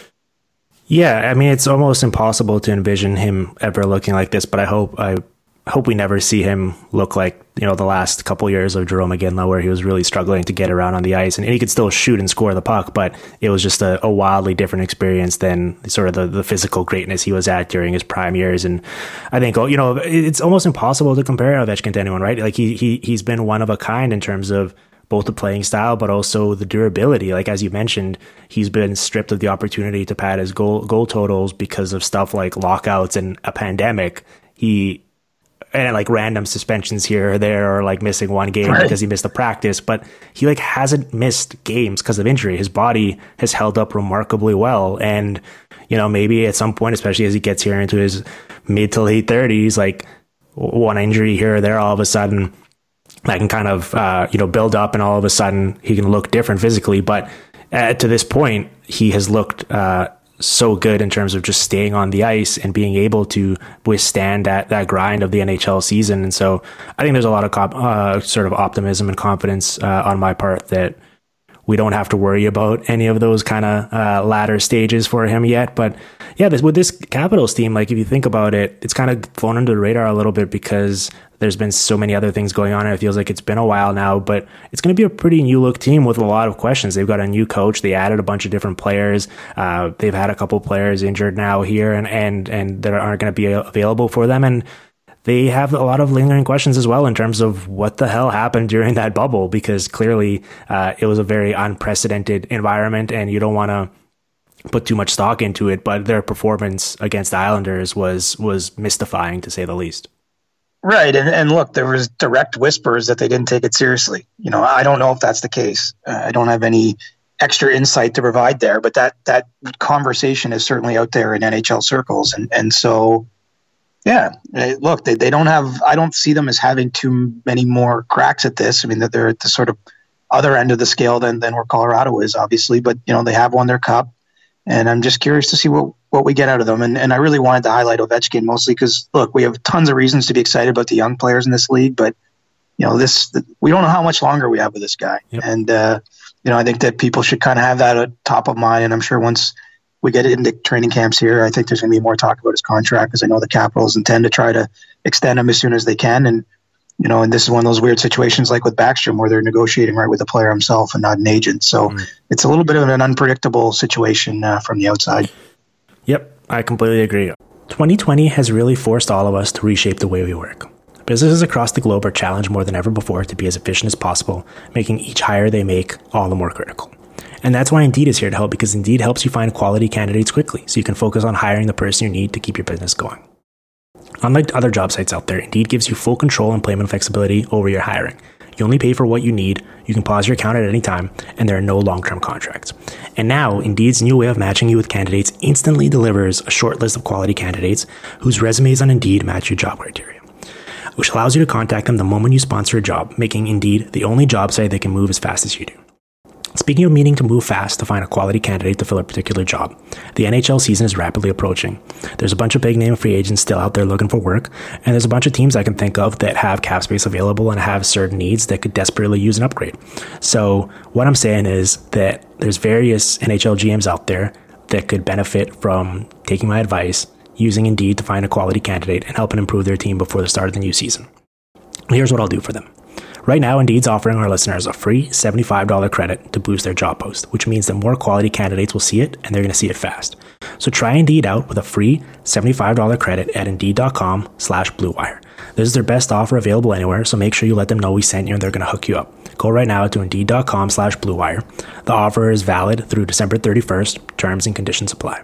Yeah, I mean, it's almost impossible to envision him ever looking like this, but I hope we never see him look like, the last couple years of Jarome Iginla, where he was really struggling to get around on the ice, and he could still shoot and score the puck, but it was just a wildly different experience than sort of the physical greatness he was at during his prime years. And I think, it's almost impossible to compare Ovechkin to anyone, right? Like he's been one of a kind in terms of both the playing style, but also the durability. Like, as you mentioned, he's been stripped of the opportunity to pad his goal totals because of stuff like lockouts and a pandemic. And like random suspensions here or there, or like missing one game because he missed a practice, but he hasn't missed games because of injury. His body has held up remarkably well. And, maybe at some point, especially as he gets here into his mid to late 30s, like one injury here or there, all of a sudden that can kind of, build up, and all of a sudden he can look different physically. But to this point, he has looked, so good in terms of just staying on the ice and being able to withstand that grind of the NHL season. And so I think there's a lot of sort of optimism and confidence on my part that we don't have to worry about any of those kind of latter stages for him yet. But yeah, with this Capitals team, like, if you think about it, it's kind of flown under the radar a little bit because there's been so many other things going on, and it feels like it's been a while now, but it's going to be a pretty new look team with a lot of questions. They've got a new coach. They added a bunch of different players. They've had a couple players injured now here and that aren't going to be available for them. And they have a lot of lingering questions as well in terms of what the hell happened during that bubble, because clearly it was a very unprecedented environment and you don't want to put too much stock into it, but their performance against the Islanders was mystifying, to say the least. Right. And look, there was direct whispers that they didn't take it seriously. I don't know if that's the case. I don't have any extra insight to provide there, but that conversation is certainly out there in NHL circles. And so, yeah, look, they don't have, I don't see them as having too many more cracks at this. I mean, that they're at the sort of other end of the scale than where Colorado is, obviously, but they have won their cup. And I'm just curious to see what we get out of them. And I really wanted to highlight Ovechkin mostly because, look, we have tons of reasons to be excited about the young players in this league, but, we don't know how much longer we have with this guy. Yep. And, I think that people should kind of have that at top of mind. And I'm sure once we get into training camps here, I think there's going to be more talk about his contract, because I know the Capitals intend to try to extend him as soon as they can. And, and this is one of those weird situations like with Backstrom where they're negotiating right with the player himself and not an agent. So it's a little bit of an unpredictable situation from the outside. Yep, I completely agree. 2020 has really forced all of us to reshape the way we work. Businesses across the globe are challenged more than ever before to be as efficient as possible, making each hire they make all the more critical. And that's why Indeed is here to help, because Indeed helps you find quality candidates quickly, so you can focus on hiring the person you need to keep your business going. Unlike other job sites out there, Indeed gives you full control and payment flexibility over your hiring. You only pay for what you need, you can pause your account at any time, and there are no long-term contracts. And now, Indeed's new way of matching you with candidates instantly delivers a short list of quality candidates whose resumes on Indeed match your job criteria, which allows you to contact them the moment you sponsor a job, making Indeed the only job site that can move as fast as you do. Speaking of needing to move fast to find a quality candidate to fill a particular job, the NHL season is rapidly approaching. There's a bunch of big name free agents still out there looking for work, and there's a bunch of teams I can think of that have cap space available and have certain needs that could desperately use an upgrade. So what I'm saying is that there's various NHL GMs out there that could benefit from taking my advice, using Indeed to find a quality candidate and helping improve their team before the start of the new season. Here's what I'll do for them. Right now, Indeed's offering our listeners a free $75 credit to boost their job post, which means that more quality candidates will see it, and they're going to see it fast. So try Indeed out with a free $75 credit at Indeed.com/BlueWire. This is their best offer available anywhere, so make sure you let them know we sent you and they're going to hook you up. Go right now to Indeed.com/BlueWire. The offer is valid through December 31st. Terms and conditions apply.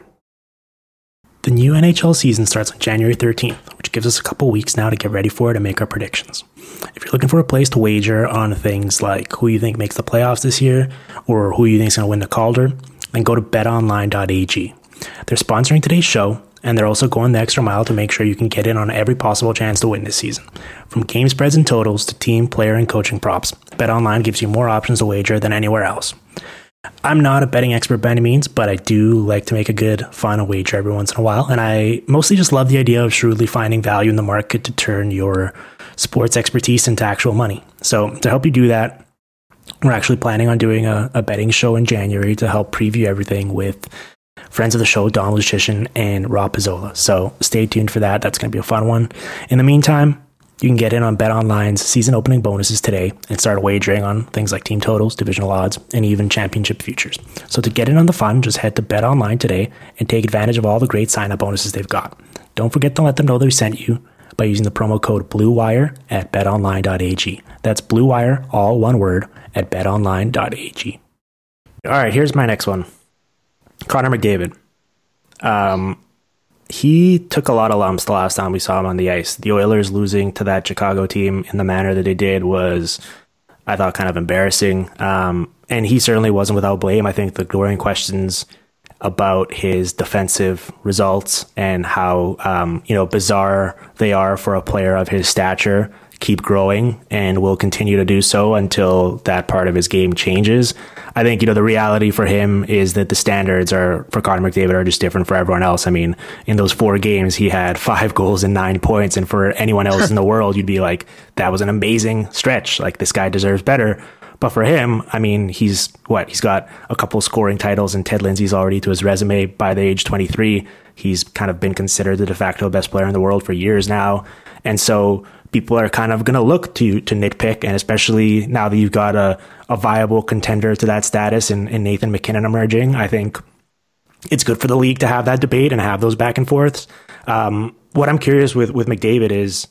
The new NHL season starts on January 13th, which gives us a couple weeks now to get ready for it and make our predictions. If you're looking for a place to wager on things like who you think makes the playoffs this year or who you think is going to win the Calder, then go to betonline.ag. They're sponsoring today's show, and they're also going the extra mile to make sure you can get in on every possible chance to win this season. From game spreads and totals to team, player, and coaching props, BetOnline gives you more options to wager than anywhere else. I'm not a betting expert by any means, but I do like to make a good, fun wager every once in a while, and I mostly just love the idea of shrewdly finding value in the market to turn your sports expertise into actual money. So to help you do that, we're actually planning on doing a betting show in January to help preview everything with friends of the show, Don Lucian and Rob Pizzola. So stay tuned for that. That's going to be a fun one. In the meantime, you can get in on BetOnline's season opening bonuses today and start wagering on things like team totals, divisional odds, and even championship futures. So to get in on the fun, just head to BetOnline today and take advantage of all the great sign-up bonuses they've got. Don't forget to let them know they sent you by using the promo code BlueWire at betonline.ag. That's BlueWire, all one word, at betonline.ag. All right, here's my next one. Connor McDavid. He took a lot of lumps the last time we saw him on the ice. The Oilers losing to that Chicago team in the manner that they did was, I thought, kind of embarrassing. And he certainly wasn't without blame. I think the growing questions about his defensive results and how bizarre they are for a player of his stature keep growing and will continue to do so until that part of his game changes. I think, the reality for him is that the standards for Connor McDavid are just different for everyone else. I mean, in those 4 games, he had 5 goals and 9 points. And for anyone else in the world, you'd be like, that was an amazing stretch. Like, this guy deserves better. But for him, I mean, he's got a couple scoring titles and Ted Lindsay's already to his resume by the age 23. He's kind of been considered the de facto best player in the world for years now. And so people are kind of going to look to nitpick, and especially now that you've got a viable contender to that status in Nathan MacKinnon emerging, I think it's good for the league to have that debate and have those back and forths. What I'm curious with McDavid is,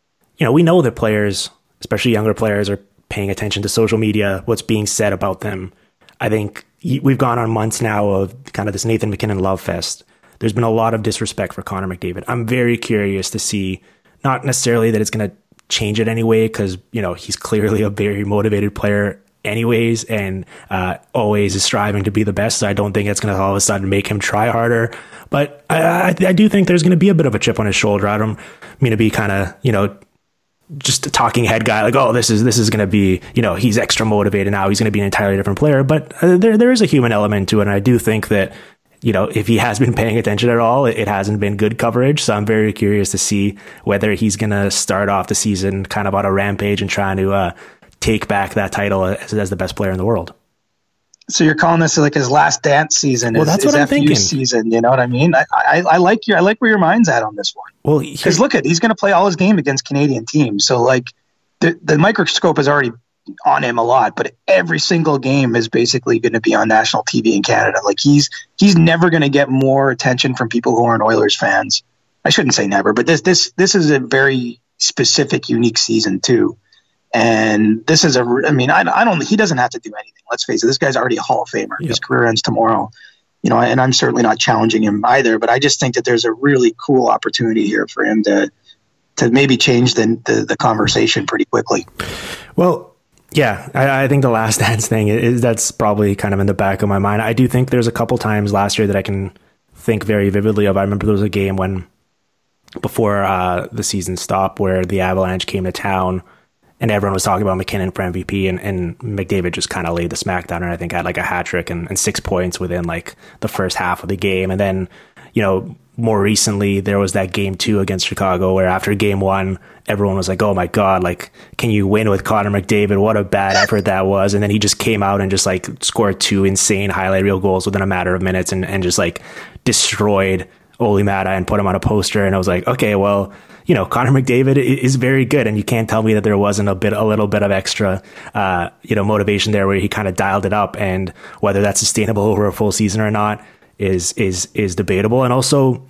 we know that players, especially younger players, are paying attention to social media, what's being said about them. I think we've gone on months now of kind of this Nathan MacKinnon love fest. There's been a lot of disrespect for Connor McDavid. I'm very curious to see, not necessarily that it's going to change it anyway, because, he's clearly a very motivated player anyways, and always is striving to be the best. So I don't think it's going to all of a sudden make him try harder. But I do think there's going to be a bit of a chip on his shoulder. I don't mean to be kind of, just a talking head guy, like, oh, this is going to be, he's extra motivated now, he's going to be an entirely different player. But there is a human element to it. And I do think that, if he has been paying attention at all, it hasn't been good coverage. So I'm very curious to see whether he's going to start off the season kind of on a rampage and trying to take back that title as the best player in the world. So you're calling this like his last dance season? Well, that's what I'm thinking. Season, you know what I mean? I like where your mind's at on this one. Well, because he's going to play all his game against Canadian teams. So like the microscope is already on him a lot, but every single game is basically going to be on national TV in Canada. Like he's never going to get more attention from people who aren't Oilers fans. I shouldn't say never, but this is a very specific, unique season too. And this is he doesn't have to do anything. Let's face it, this guy's already a Hall of Famer. Yep. His career ends tomorrow, and I'm certainly not challenging him either, but I just think that there's a really cool opportunity here for him to maybe change the conversation pretty quickly. Well, yeah, I think the last dance thing that's probably kind of in the back of my mind. I do think there's a couple times last year that I can think very vividly of. I remember there was a game before the season stopped where the Avalanche came to town and everyone was talking about McKinnon for MVP, and McDavid just kind of laid the smackdown, and I think had like a hat trick and 6 points within like the first half of the game. And then, more recently there was that game 2 against Chicago where after game 1, everyone was like, oh my God, like, can you win with Connor McDavid? What a bad effort that was. And then he just came out and just like scored 2 insane highlight reel goals within a matter of minutes and just like destroyed Olli Maatta and put him on a poster. And I was like, okay, well, Connor McDavid is very good, and you can't tell me that there wasn't a little bit of extra, motivation there where he kind of dialed it up. And whether that's sustainable over a full season or not is debatable. And also,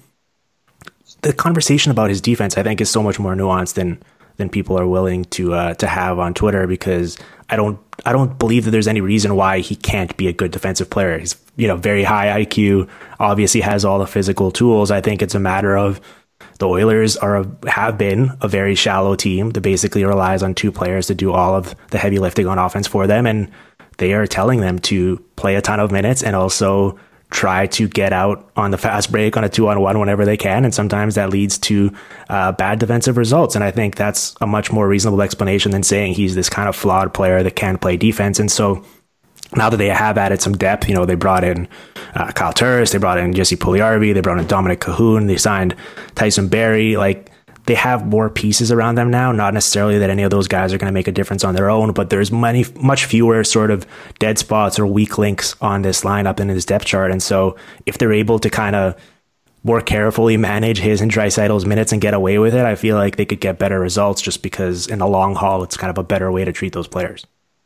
the conversation about his defense, I think, is so much more nuanced than people are willing to have on Twitter, because I don't believe that there's any reason why he can't be a good defensive player. He's very high IQ, obviously has all the physical tools. I think it's a matter of the Oilers have been a very shallow team that basically relies on 2 players to do all of the heavy lifting on offense for them, and they are telling them to play a ton of minutes and also try to get out on the fast break on a 2-on-1 whenever they can. And sometimes that leads to bad defensive results. And I think that's a much more reasonable explanation than saying he's this kind of flawed player that can't play defense. And so now that they have added some depth, they brought in Kyle Turris, they brought in Jesse Puljujarvi, they brought in Dominic Cahoon, they signed Tyson Barrie. Like, they have more pieces around them now. Not necessarily that any of those guys are going to make a difference on their own, but there's much fewer sort of dead spots or weak links on this lineup and in this depth chart. And so if they're able to kind of more carefully manage his and Draisaitl's minutes and get away with it, I feel like they could get better results, just because in the long haul, it's kind of a better way to treat those players.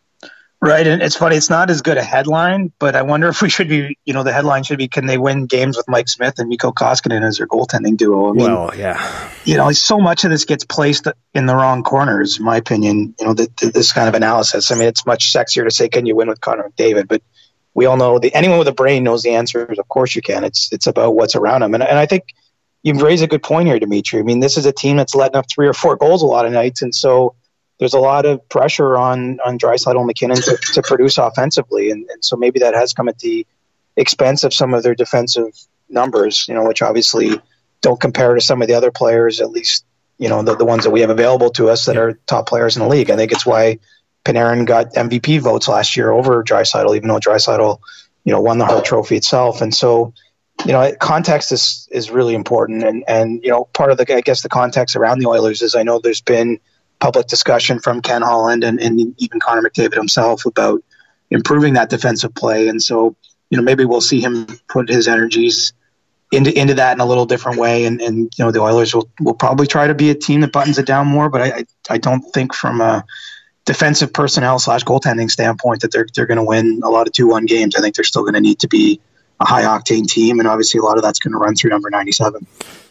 Right. And it's funny, it's not as good a headline, but I wonder if we should be, the headline should be, can they win games with Mike Smith and Mikko Koskinen as their goaltending duo? I mean, well, yeah. So much of this gets placed in the wrong corners, in my opinion, this kind of analysis. I mean, it's much sexier to say, can you win with Connor McDavid? But we all know anyone with a brain knows the answer is, of course you can. It's about what's around him. And I think you've raised a good point here, Dimitri. I mean, this is a team that's letting up 3 or 4 goals a lot of nights. And so there's a lot of pressure on Draisaitl and McKinnon to produce offensively. And so maybe that has come at the expense of some of their defensive numbers, which obviously don't compare to some of the other players, at least, the ones that we have available to us that are top players in the league. I think it's why Panarin got MVP votes last year over Draisaitl, even though Draisaitl, won the Hart Trophy itself. And so, context is really important. And part of the context around the Oilers is, I know there's been public discussion from Ken Holland and even Connor McDavid himself about improving that defensive play. And so, maybe we'll see him put his energies into that in a little different way. And the Oilers will probably try to be a team that buttons it down more, but I don't think from a defensive personnel / goaltending standpoint that they're going to win a lot of 2-1 games. I think they're still going to need to be a high octane team. And obviously a lot of that's going to run through number 97.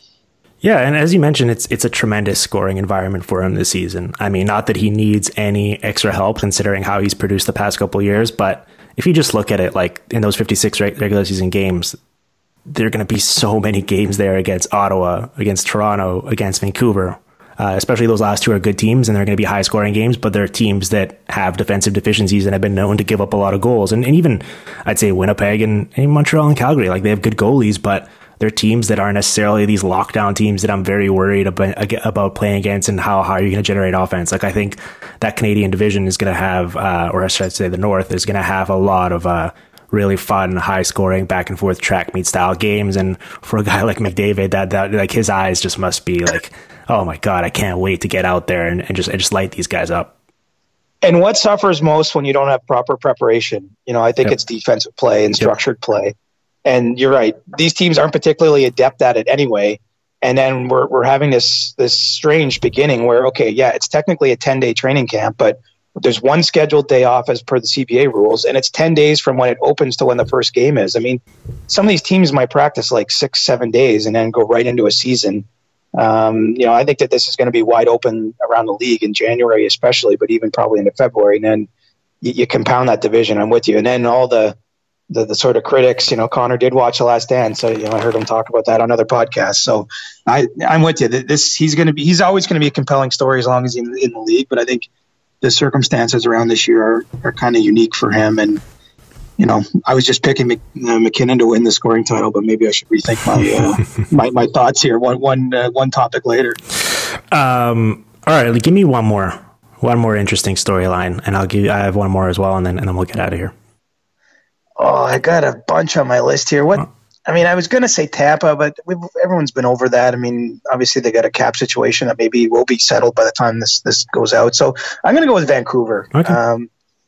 Yeah, and as you mentioned, it's a tremendous scoring environment for him this season. I mean, not that he needs any extra help considering how he's produced the past couple of years, but if you just look at it, like in those 56 regular season games, there are going to be so many games there against Ottawa, against Toronto, against Vancouver. Especially those last 2 are good teams, and they're going to be high scoring games, but they're teams that have defensive deficiencies and have been known to give up a lot of goals. And even I'd say Winnipeg and Montreal and Calgary, like, they have good goalies, but they're teams that aren't necessarily these lockdown teams that I'm very worried about playing against, and how are you going to generate offense. Like, I think that Canadian division is going to have, or I should say the North is going to have a lot of really fun, high scoring, back and forth track meet style games. And for a guy like McDavid, that like, his eyes just must be like, oh my God, I can't wait to get out there and just light these guys up. And what suffers most when you don't have proper preparation? I think it's defensive play and structured play. And you're right; these teams aren't particularly adept at it anyway. And then we're having this strange beginning where, it's technically a 10-day training camp, but there's one scheduled day off as per the CBA rules, and it's 10 days from when it opens to when the first game is. I mean, some of these teams might practice like 6-7 days and then go right into a season. I think that this is going to be wide open around the league in January, especially, but even probably into February. And then you compound that division. I'm with you. And then all the sort of critics, Connor did watch The Last Dance. So, I heard him talk about that on other podcasts. So I'm with you. He's always going to be a compelling story as long as he's in the league. But I think the circumstances around this year are kind of unique for him. And, I was just picking McKinnon to win the scoring title, but maybe I should rethink my thoughts here. One topic later. All right, give me one more one more interesting storyline, and I have one more as well, and then we'll get out of here. Oh, I got a bunch on my list here. I was going to say Tampa, but everyone's been over that. I mean, obviously they got a cap situation that maybe will be settled by the time this goes out. So I'm going to go with Vancouver. Okay.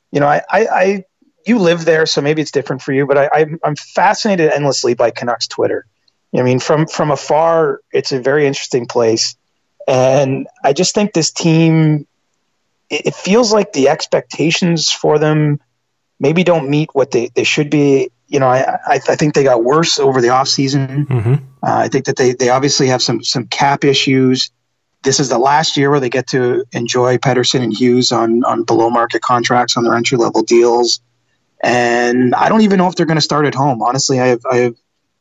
You live there, so maybe it's different for you, but I'm fascinated endlessly by Canucks Twitter. I mean, from afar, it's a very interesting place. And I just think this team, it feels like the expectations for them maybe don't meet what they should be. You know, I think they got worse over the offseason. Mm-hmm. I think that they obviously have some cap issues. This is the last year where they get to enjoy Pettersson and Hughes on below market contracts on their entry level deals. And I don't even know if they're going to start at home. Honestly, I have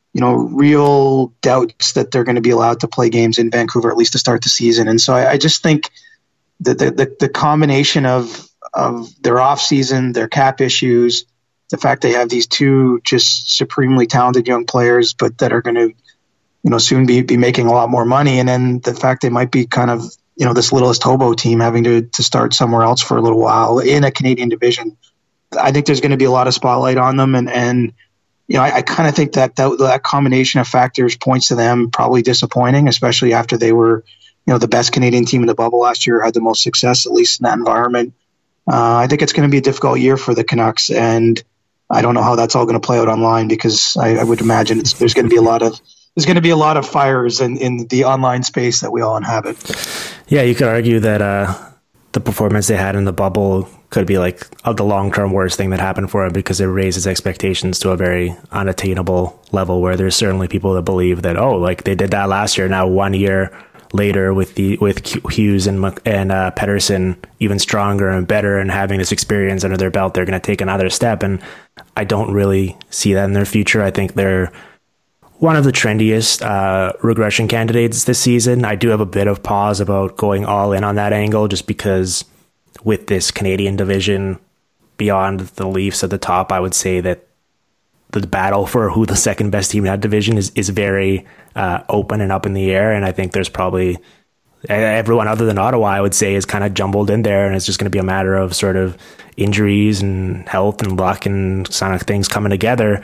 real doubts that they're going to be allowed to play games in Vancouver, at least to start the season. And so I just think that the combination of their offseason, their cap issues, the fact they have these two just supremely talented young players, but that are going to, soon be making a lot more money. And then the fact they might be kind of, this littlest hobo team having to start somewhere else for a little while in a Canadian division. I think there's going to be a lot of spotlight on them. And I kind of think that combination of factors points to them probably disappointing, especially after they were, the best Canadian team in the bubble last year, had the most success, at least in that environment. I think it's going to be a difficult year for the Canucks, and I don't know how that's all going to play out online, because I would imagine there's going to be a lot of fires in the online space that we all inhabit. Yeah, you could argue that the performance they had in the bubble could be like the long-term worst thing that happened for him, because it raises expectations to a very unattainable level, where there's certainly people that believe that, they did that last year. Now 1 year later with Hughes and Pettersson even stronger and better and having this experience under their belt, they're going to take another step. And I don't really see that in their future. I think they're one of the trendiest regression candidates this season. I do have a bit of pause about going all in on that angle, just because with this Canadian division beyond the Leafs at the top, I would say that the battle for who the second best team in that division is very open and up in the air. And I think there's probably everyone other than Ottawa, I would say, is kind of jumbled in there. And it's just going to be a matter of sort of injuries and health and luck and kind of things coming together.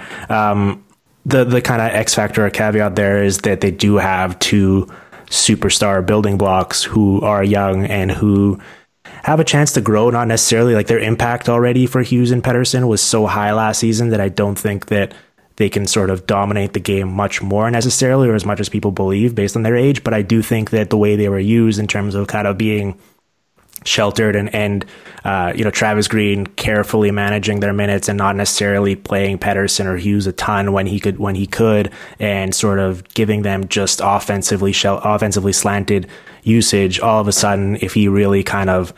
The kind of X factor or caveat there is that they do have two superstar building blocks who are young and who have a chance to grow. Not necessarily like their impact already for Hughes and Pettersson was so high last season that I don't think that they can sort of dominate the game much more necessarily, or as much as people believe based on their age. But I do think that the way they were used in terms of kind of being sheltered and Travis Green carefully managing their minutes and not necessarily playing Pettersson or Hughes a ton when he could, and sort of giving them just offensively slanted usage. All of a sudden, if he really kind of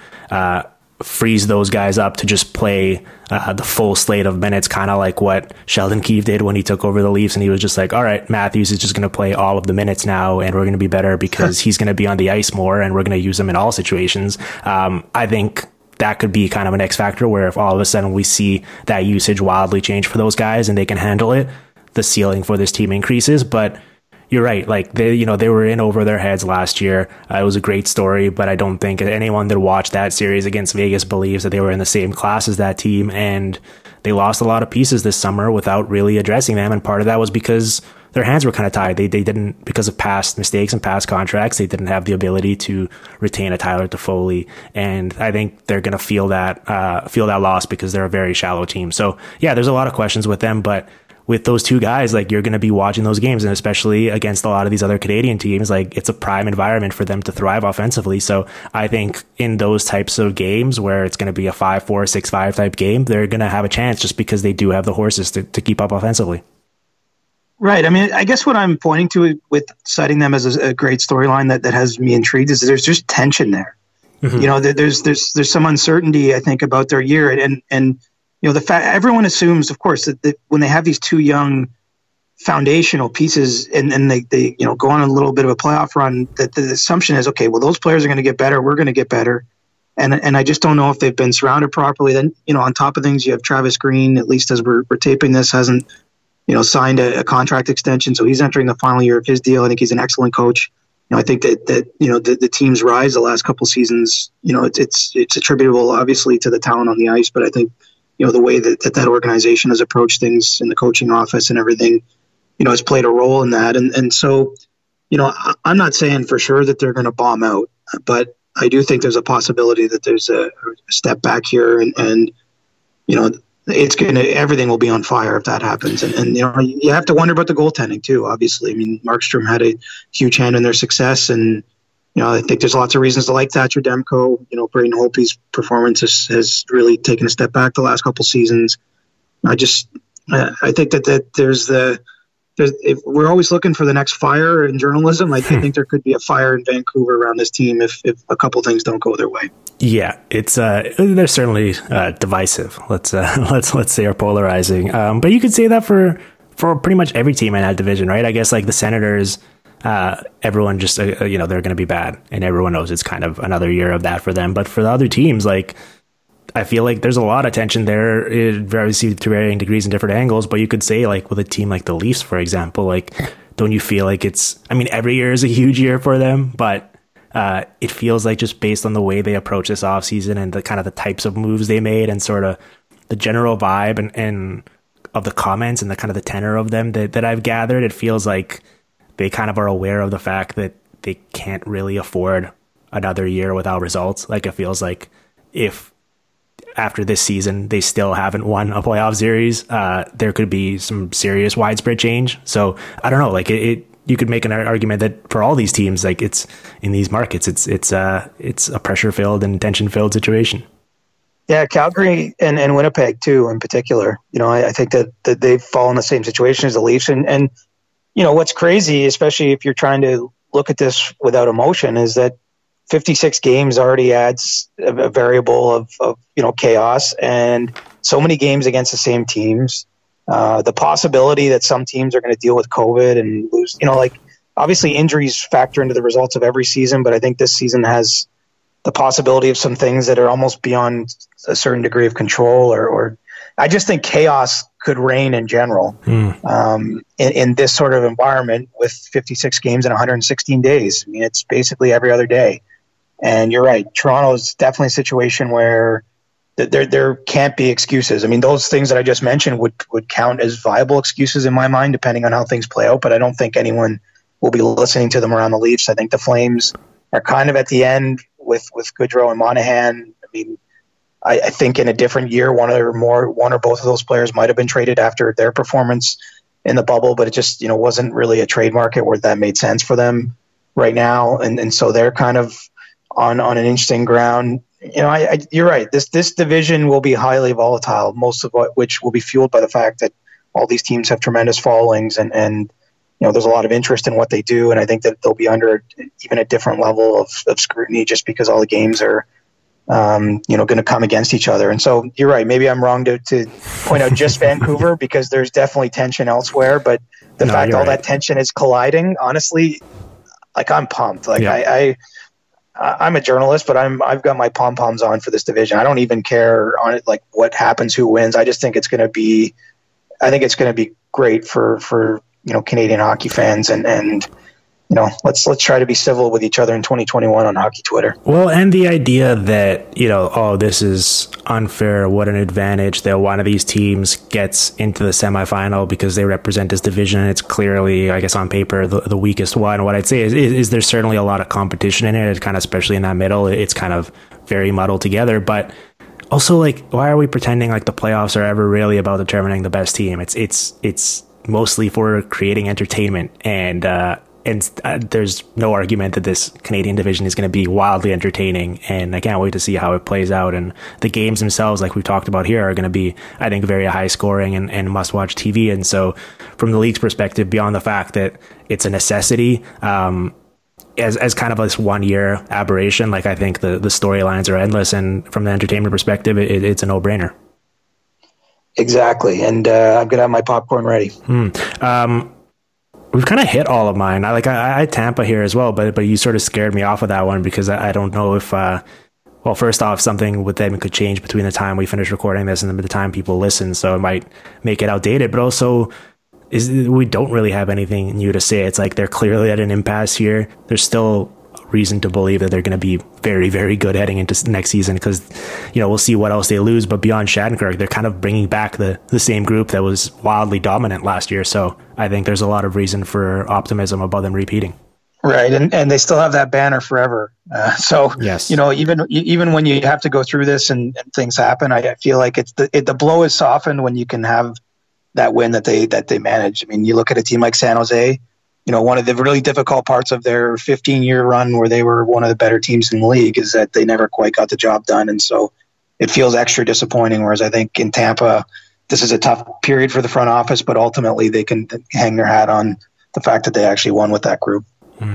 frees those guys up to just play the full slate of minutes, kind of like what Sheldon Keefe did when he took over the Leafs, and he was just like, all right, Matthews is just going to play all of the minutes now, and we're going to be better because he's going to be on the ice more, and we're going to use him in all situations. I think that could be kind of an X factor, where if all of a sudden we see that usage wildly change for those guys and they can handle it, the ceiling for this team increases. But you're right. Like they were in over their heads last year. It was a great story, but I don't think anyone that watched that series against Vegas believes that they were in the same class as that team. And they lost a lot of pieces this summer without really addressing them. And part of that was because their hands were kind of tied. They didn't, because of past mistakes and past contracts, they didn't have the ability to retain a Tyler Toffoli. And I think they're going to feel that loss because they're a very shallow team. So yeah, there's a lot of questions with them, but with those two guys, like, you're going to be watching those games, and especially against a lot of these other Canadian teams, like, it's a prime environment for them to thrive offensively. So I think in those types of games where it's going to be a 5-4, 6-5 type game, they're going to have a chance just because they do have the horses to keep up offensively. Right. I mean, I guess what I'm pointing to with citing them as a great storyline that has me intrigued is there's just tension there. Mm-hmm. There's some uncertainty, I think, about their year, and the fact everyone assumes, of course, that when they have these two young foundational pieces and they go on a little bit of a playoff run, that the assumption is, okay, well, those players are going to get better. We're going to get better. And I just don't know if they've been surrounded properly. Then, on top of things, you have Travis Green, at least as we're taping this, hasn't, signed a contract extension. So he's entering the final year of his deal. I think he's an excellent coach. I think that the team's rise the last couple seasons, it's attributable obviously to the talent on the ice, but I think the way that organization has approached things in the coaching office and everything, has played a role in that. And so, I'm not saying for sure that they're going to bomb out, but I do think there's a possibility that there's a step back here, and everything will be on fire if that happens. And you have to wonder about the goaltending too, obviously. I mean, Markstrom had a huge hand in their success, and I think there's lots of reasons to like Thatcher Demko. Braden Holtby's performance has really taken a step back the last couple seasons. I think that if we're always looking for the next fire in journalism, I think there could be a fire in Vancouver around this team if a couple things don't go their way. Yeah, it's they're certainly divisive. Let's say, or polarizing. But you could say that for pretty much every team in that division, right? I guess like the Senators, everyone just they're going to be bad, and everyone knows it's kind of another year of that for them. But for the other teams, like, I feel like there's a lot of tension there, obviously to varying degrees and different angles. But you could say, like, with a team like the Leafs, for example, like, don't you feel like every year is a huge year for them, but it feels like, just based on the way they approach this offseason and the kind of the types of moves they made and sort of the general vibe and of the comments and the kind of the tenor of them that I've gathered, it feels like they kind of are aware of the fact that they can't really afford another year without results. Like, it feels like if after this season they still haven't won a playoff series, there could be some serious widespread change. So I don't know, like you could make an argument that for all these teams, like, it's in these markets, it's a pressure filled and tension filled situation. Yeah, Calgary and Winnipeg too, in particular. I think that they fall in the same situation as the Leafs. And what's crazy, especially if you're trying to look at this without emotion, is that 56 games already adds a variable of chaos, and so many games against the same teams. The possibility that some teams are going to deal with COVID and lose, obviously injuries factor into the results of every season, but I think this season has the possibility of some things that are almost beyond a certain degree of control, or I just think chaos could reign in general in this sort of environment with 56 games in 116 days. I mean, it's basically every other day. And you're right, Toronto is definitely a situation where there can't be excuses. I mean, those things that I just mentioned would count as viable excuses in my mind, depending on how things play out, but I don't think anyone will be listening to them around the Leafs. I think the Flames are kind of at the end with Goodrow and Monahan. I mean, I think in a different year, one or both of those players might have been traded after their performance in the bubble, but it just, wasn't really a trade market where that made sense for them right now. And so they're kind of on an interesting ground. You're right. This division will be highly volatile, most of which will be fueled by the fact that all these teams have tremendous followings and there's a lot of interest in what they do. And I think that they'll be under even a different level of scrutiny just because all the games are, going to come against each other. And so you're right. Maybe I'm wrong to point out just Vancouver because there's definitely tension elsewhere, but the fact all that tension is colliding, honestly, like, I'm pumped. Like, yeah. I'm a journalist, but I've got my pom-poms on for this division. I don't even care on it, like, what happens, who wins. I just think it's going to be great for Canadian hockey fans and let's try to be civil with each other in 2021 on hockey Twitter. Well, and the idea that, this is unfair, what an advantage that one of these teams gets into the semifinal because they represent this division. It's clearly, I guess, on paper, the weakest one. What I'd say is there's certainly a lot of competition in it. It's kind of, especially in that middle, it's kind of very muddled together. But also, like, why are we pretending like the playoffs are ever really about determining the best team? It's mostly for creating entertainment, and there's no argument that this Canadian division is going to be wildly entertaining, and I can't wait to see how it plays out. And the games themselves, like we've talked about here, are going to be, I think, very high scoring and must-watch TV. And so from the league's perspective, beyond the fact that it's a necessity, as kind of this 1 year aberration, like, I think the storylines are endless, and from the entertainment perspective, it's a no-brainer. Exactly. And I'm going to have my popcorn ready. We've kind of hit all of mine. I had Tampa here as well, but you sort of scared me off of that one because I don't know if, first off, something with them could change between the time we finish recording this and the time people listen, so it might make it outdated. But also, we don't really have anything new to say. It's like they're clearly at an impasse here. There's still reason to believe that they're going to be very, very good heading into next season because, we'll see what else they lose. But beyond Shattenkirk, they're kind of bringing back the same group that was wildly dominant last year. So I think there's a lot of reason for optimism about them repeating. Right, and they still have that banner forever. Yes. Even when you have to go through this and things happen, I feel like the blow is softened when you can have that win that they manage. I mean, you look at a team like San Jose. One of the really difficult parts of their 15-year run where they were one of the better teams in the league is that they never quite got the job done. And so it feels extra disappointing, whereas I think in Tampa, this is a tough period for the front office, but ultimately they can hang their hat on the fact that they actually won with that group.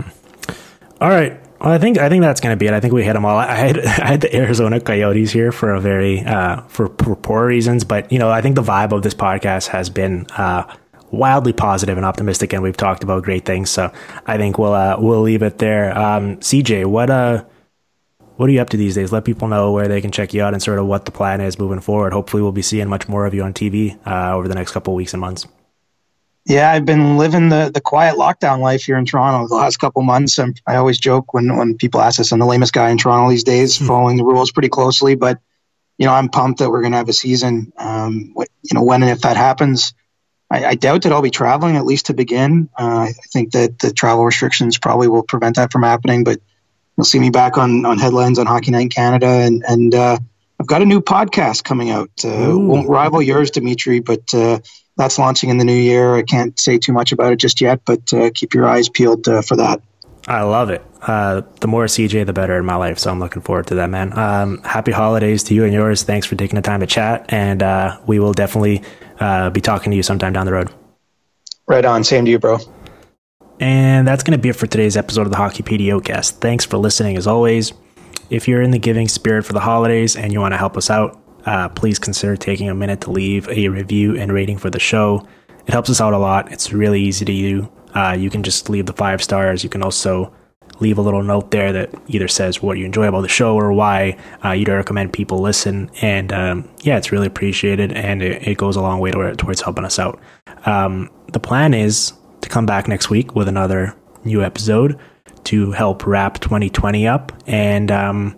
All right. Well, I think that's going to be it. I think we hit them all. I had the Arizona Coyotes here for a very for poor reasons, but I think the vibe of this podcast has been wildly positive and optimistic, and we've talked about great things. So I think we'll leave it there. CJ, what are you up to these days? Let people know where they can check you out and sort of what the plan is moving forward. Hopefully, we'll be seeing much more of you on TV over the next couple of weeks and months. Yeah, I've been living the quiet lockdown life here in Toronto the last couple months. I always joke when people ask us, I'm the lamest guy in Toronto these days, following the rules pretty closely. But I'm pumped that we're going to have a season. When and if that happens. I doubt that I'll be traveling, at least to begin. I think that the travel restrictions probably will prevent that from happening, but you'll see me back on headlines on Hockey Night in Canada. And I've got a new podcast coming out. Won't rival yours, Dimitri, but that's launching in the new year. I can't say too much about it just yet, but keep your eyes peeled for that. I love it. The more CJ, the better in my life. So I'm looking forward to that, man. Happy holidays to you and yours. Thanks for taking the time to chat. And we will definitely be talking to you sometime down the road. Right on. Same to you, bro. And that's going to be it for today's episode of the Hockey PDOcast. Thanks for listening as always. If you're in the giving spirit for the holidays and you want to help us out, please consider taking a minute to leave a review and rating for the show. It helps us out a lot. It's really easy to do. You can just leave the 5 stars. You can also leave a little note there that either says what you enjoy about the show or why you'd recommend people listen. And it's really appreciated, and it goes a long way towards helping us out. The plan is to come back next week with another new episode to help wrap 2020 up. And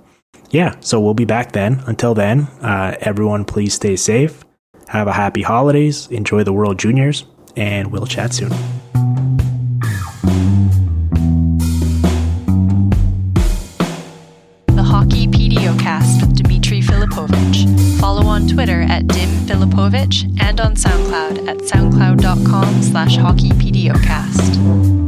so we'll be back then. Until then, everyone please stay safe. Have a happy holidays. Enjoy the World Juniors, and we'll chat soon. Hockey PDOcast with Dimitri Filipovic. Follow on Twitter at DimFilipovic and on SoundCloud at soundcloud.com/hockeypdocast.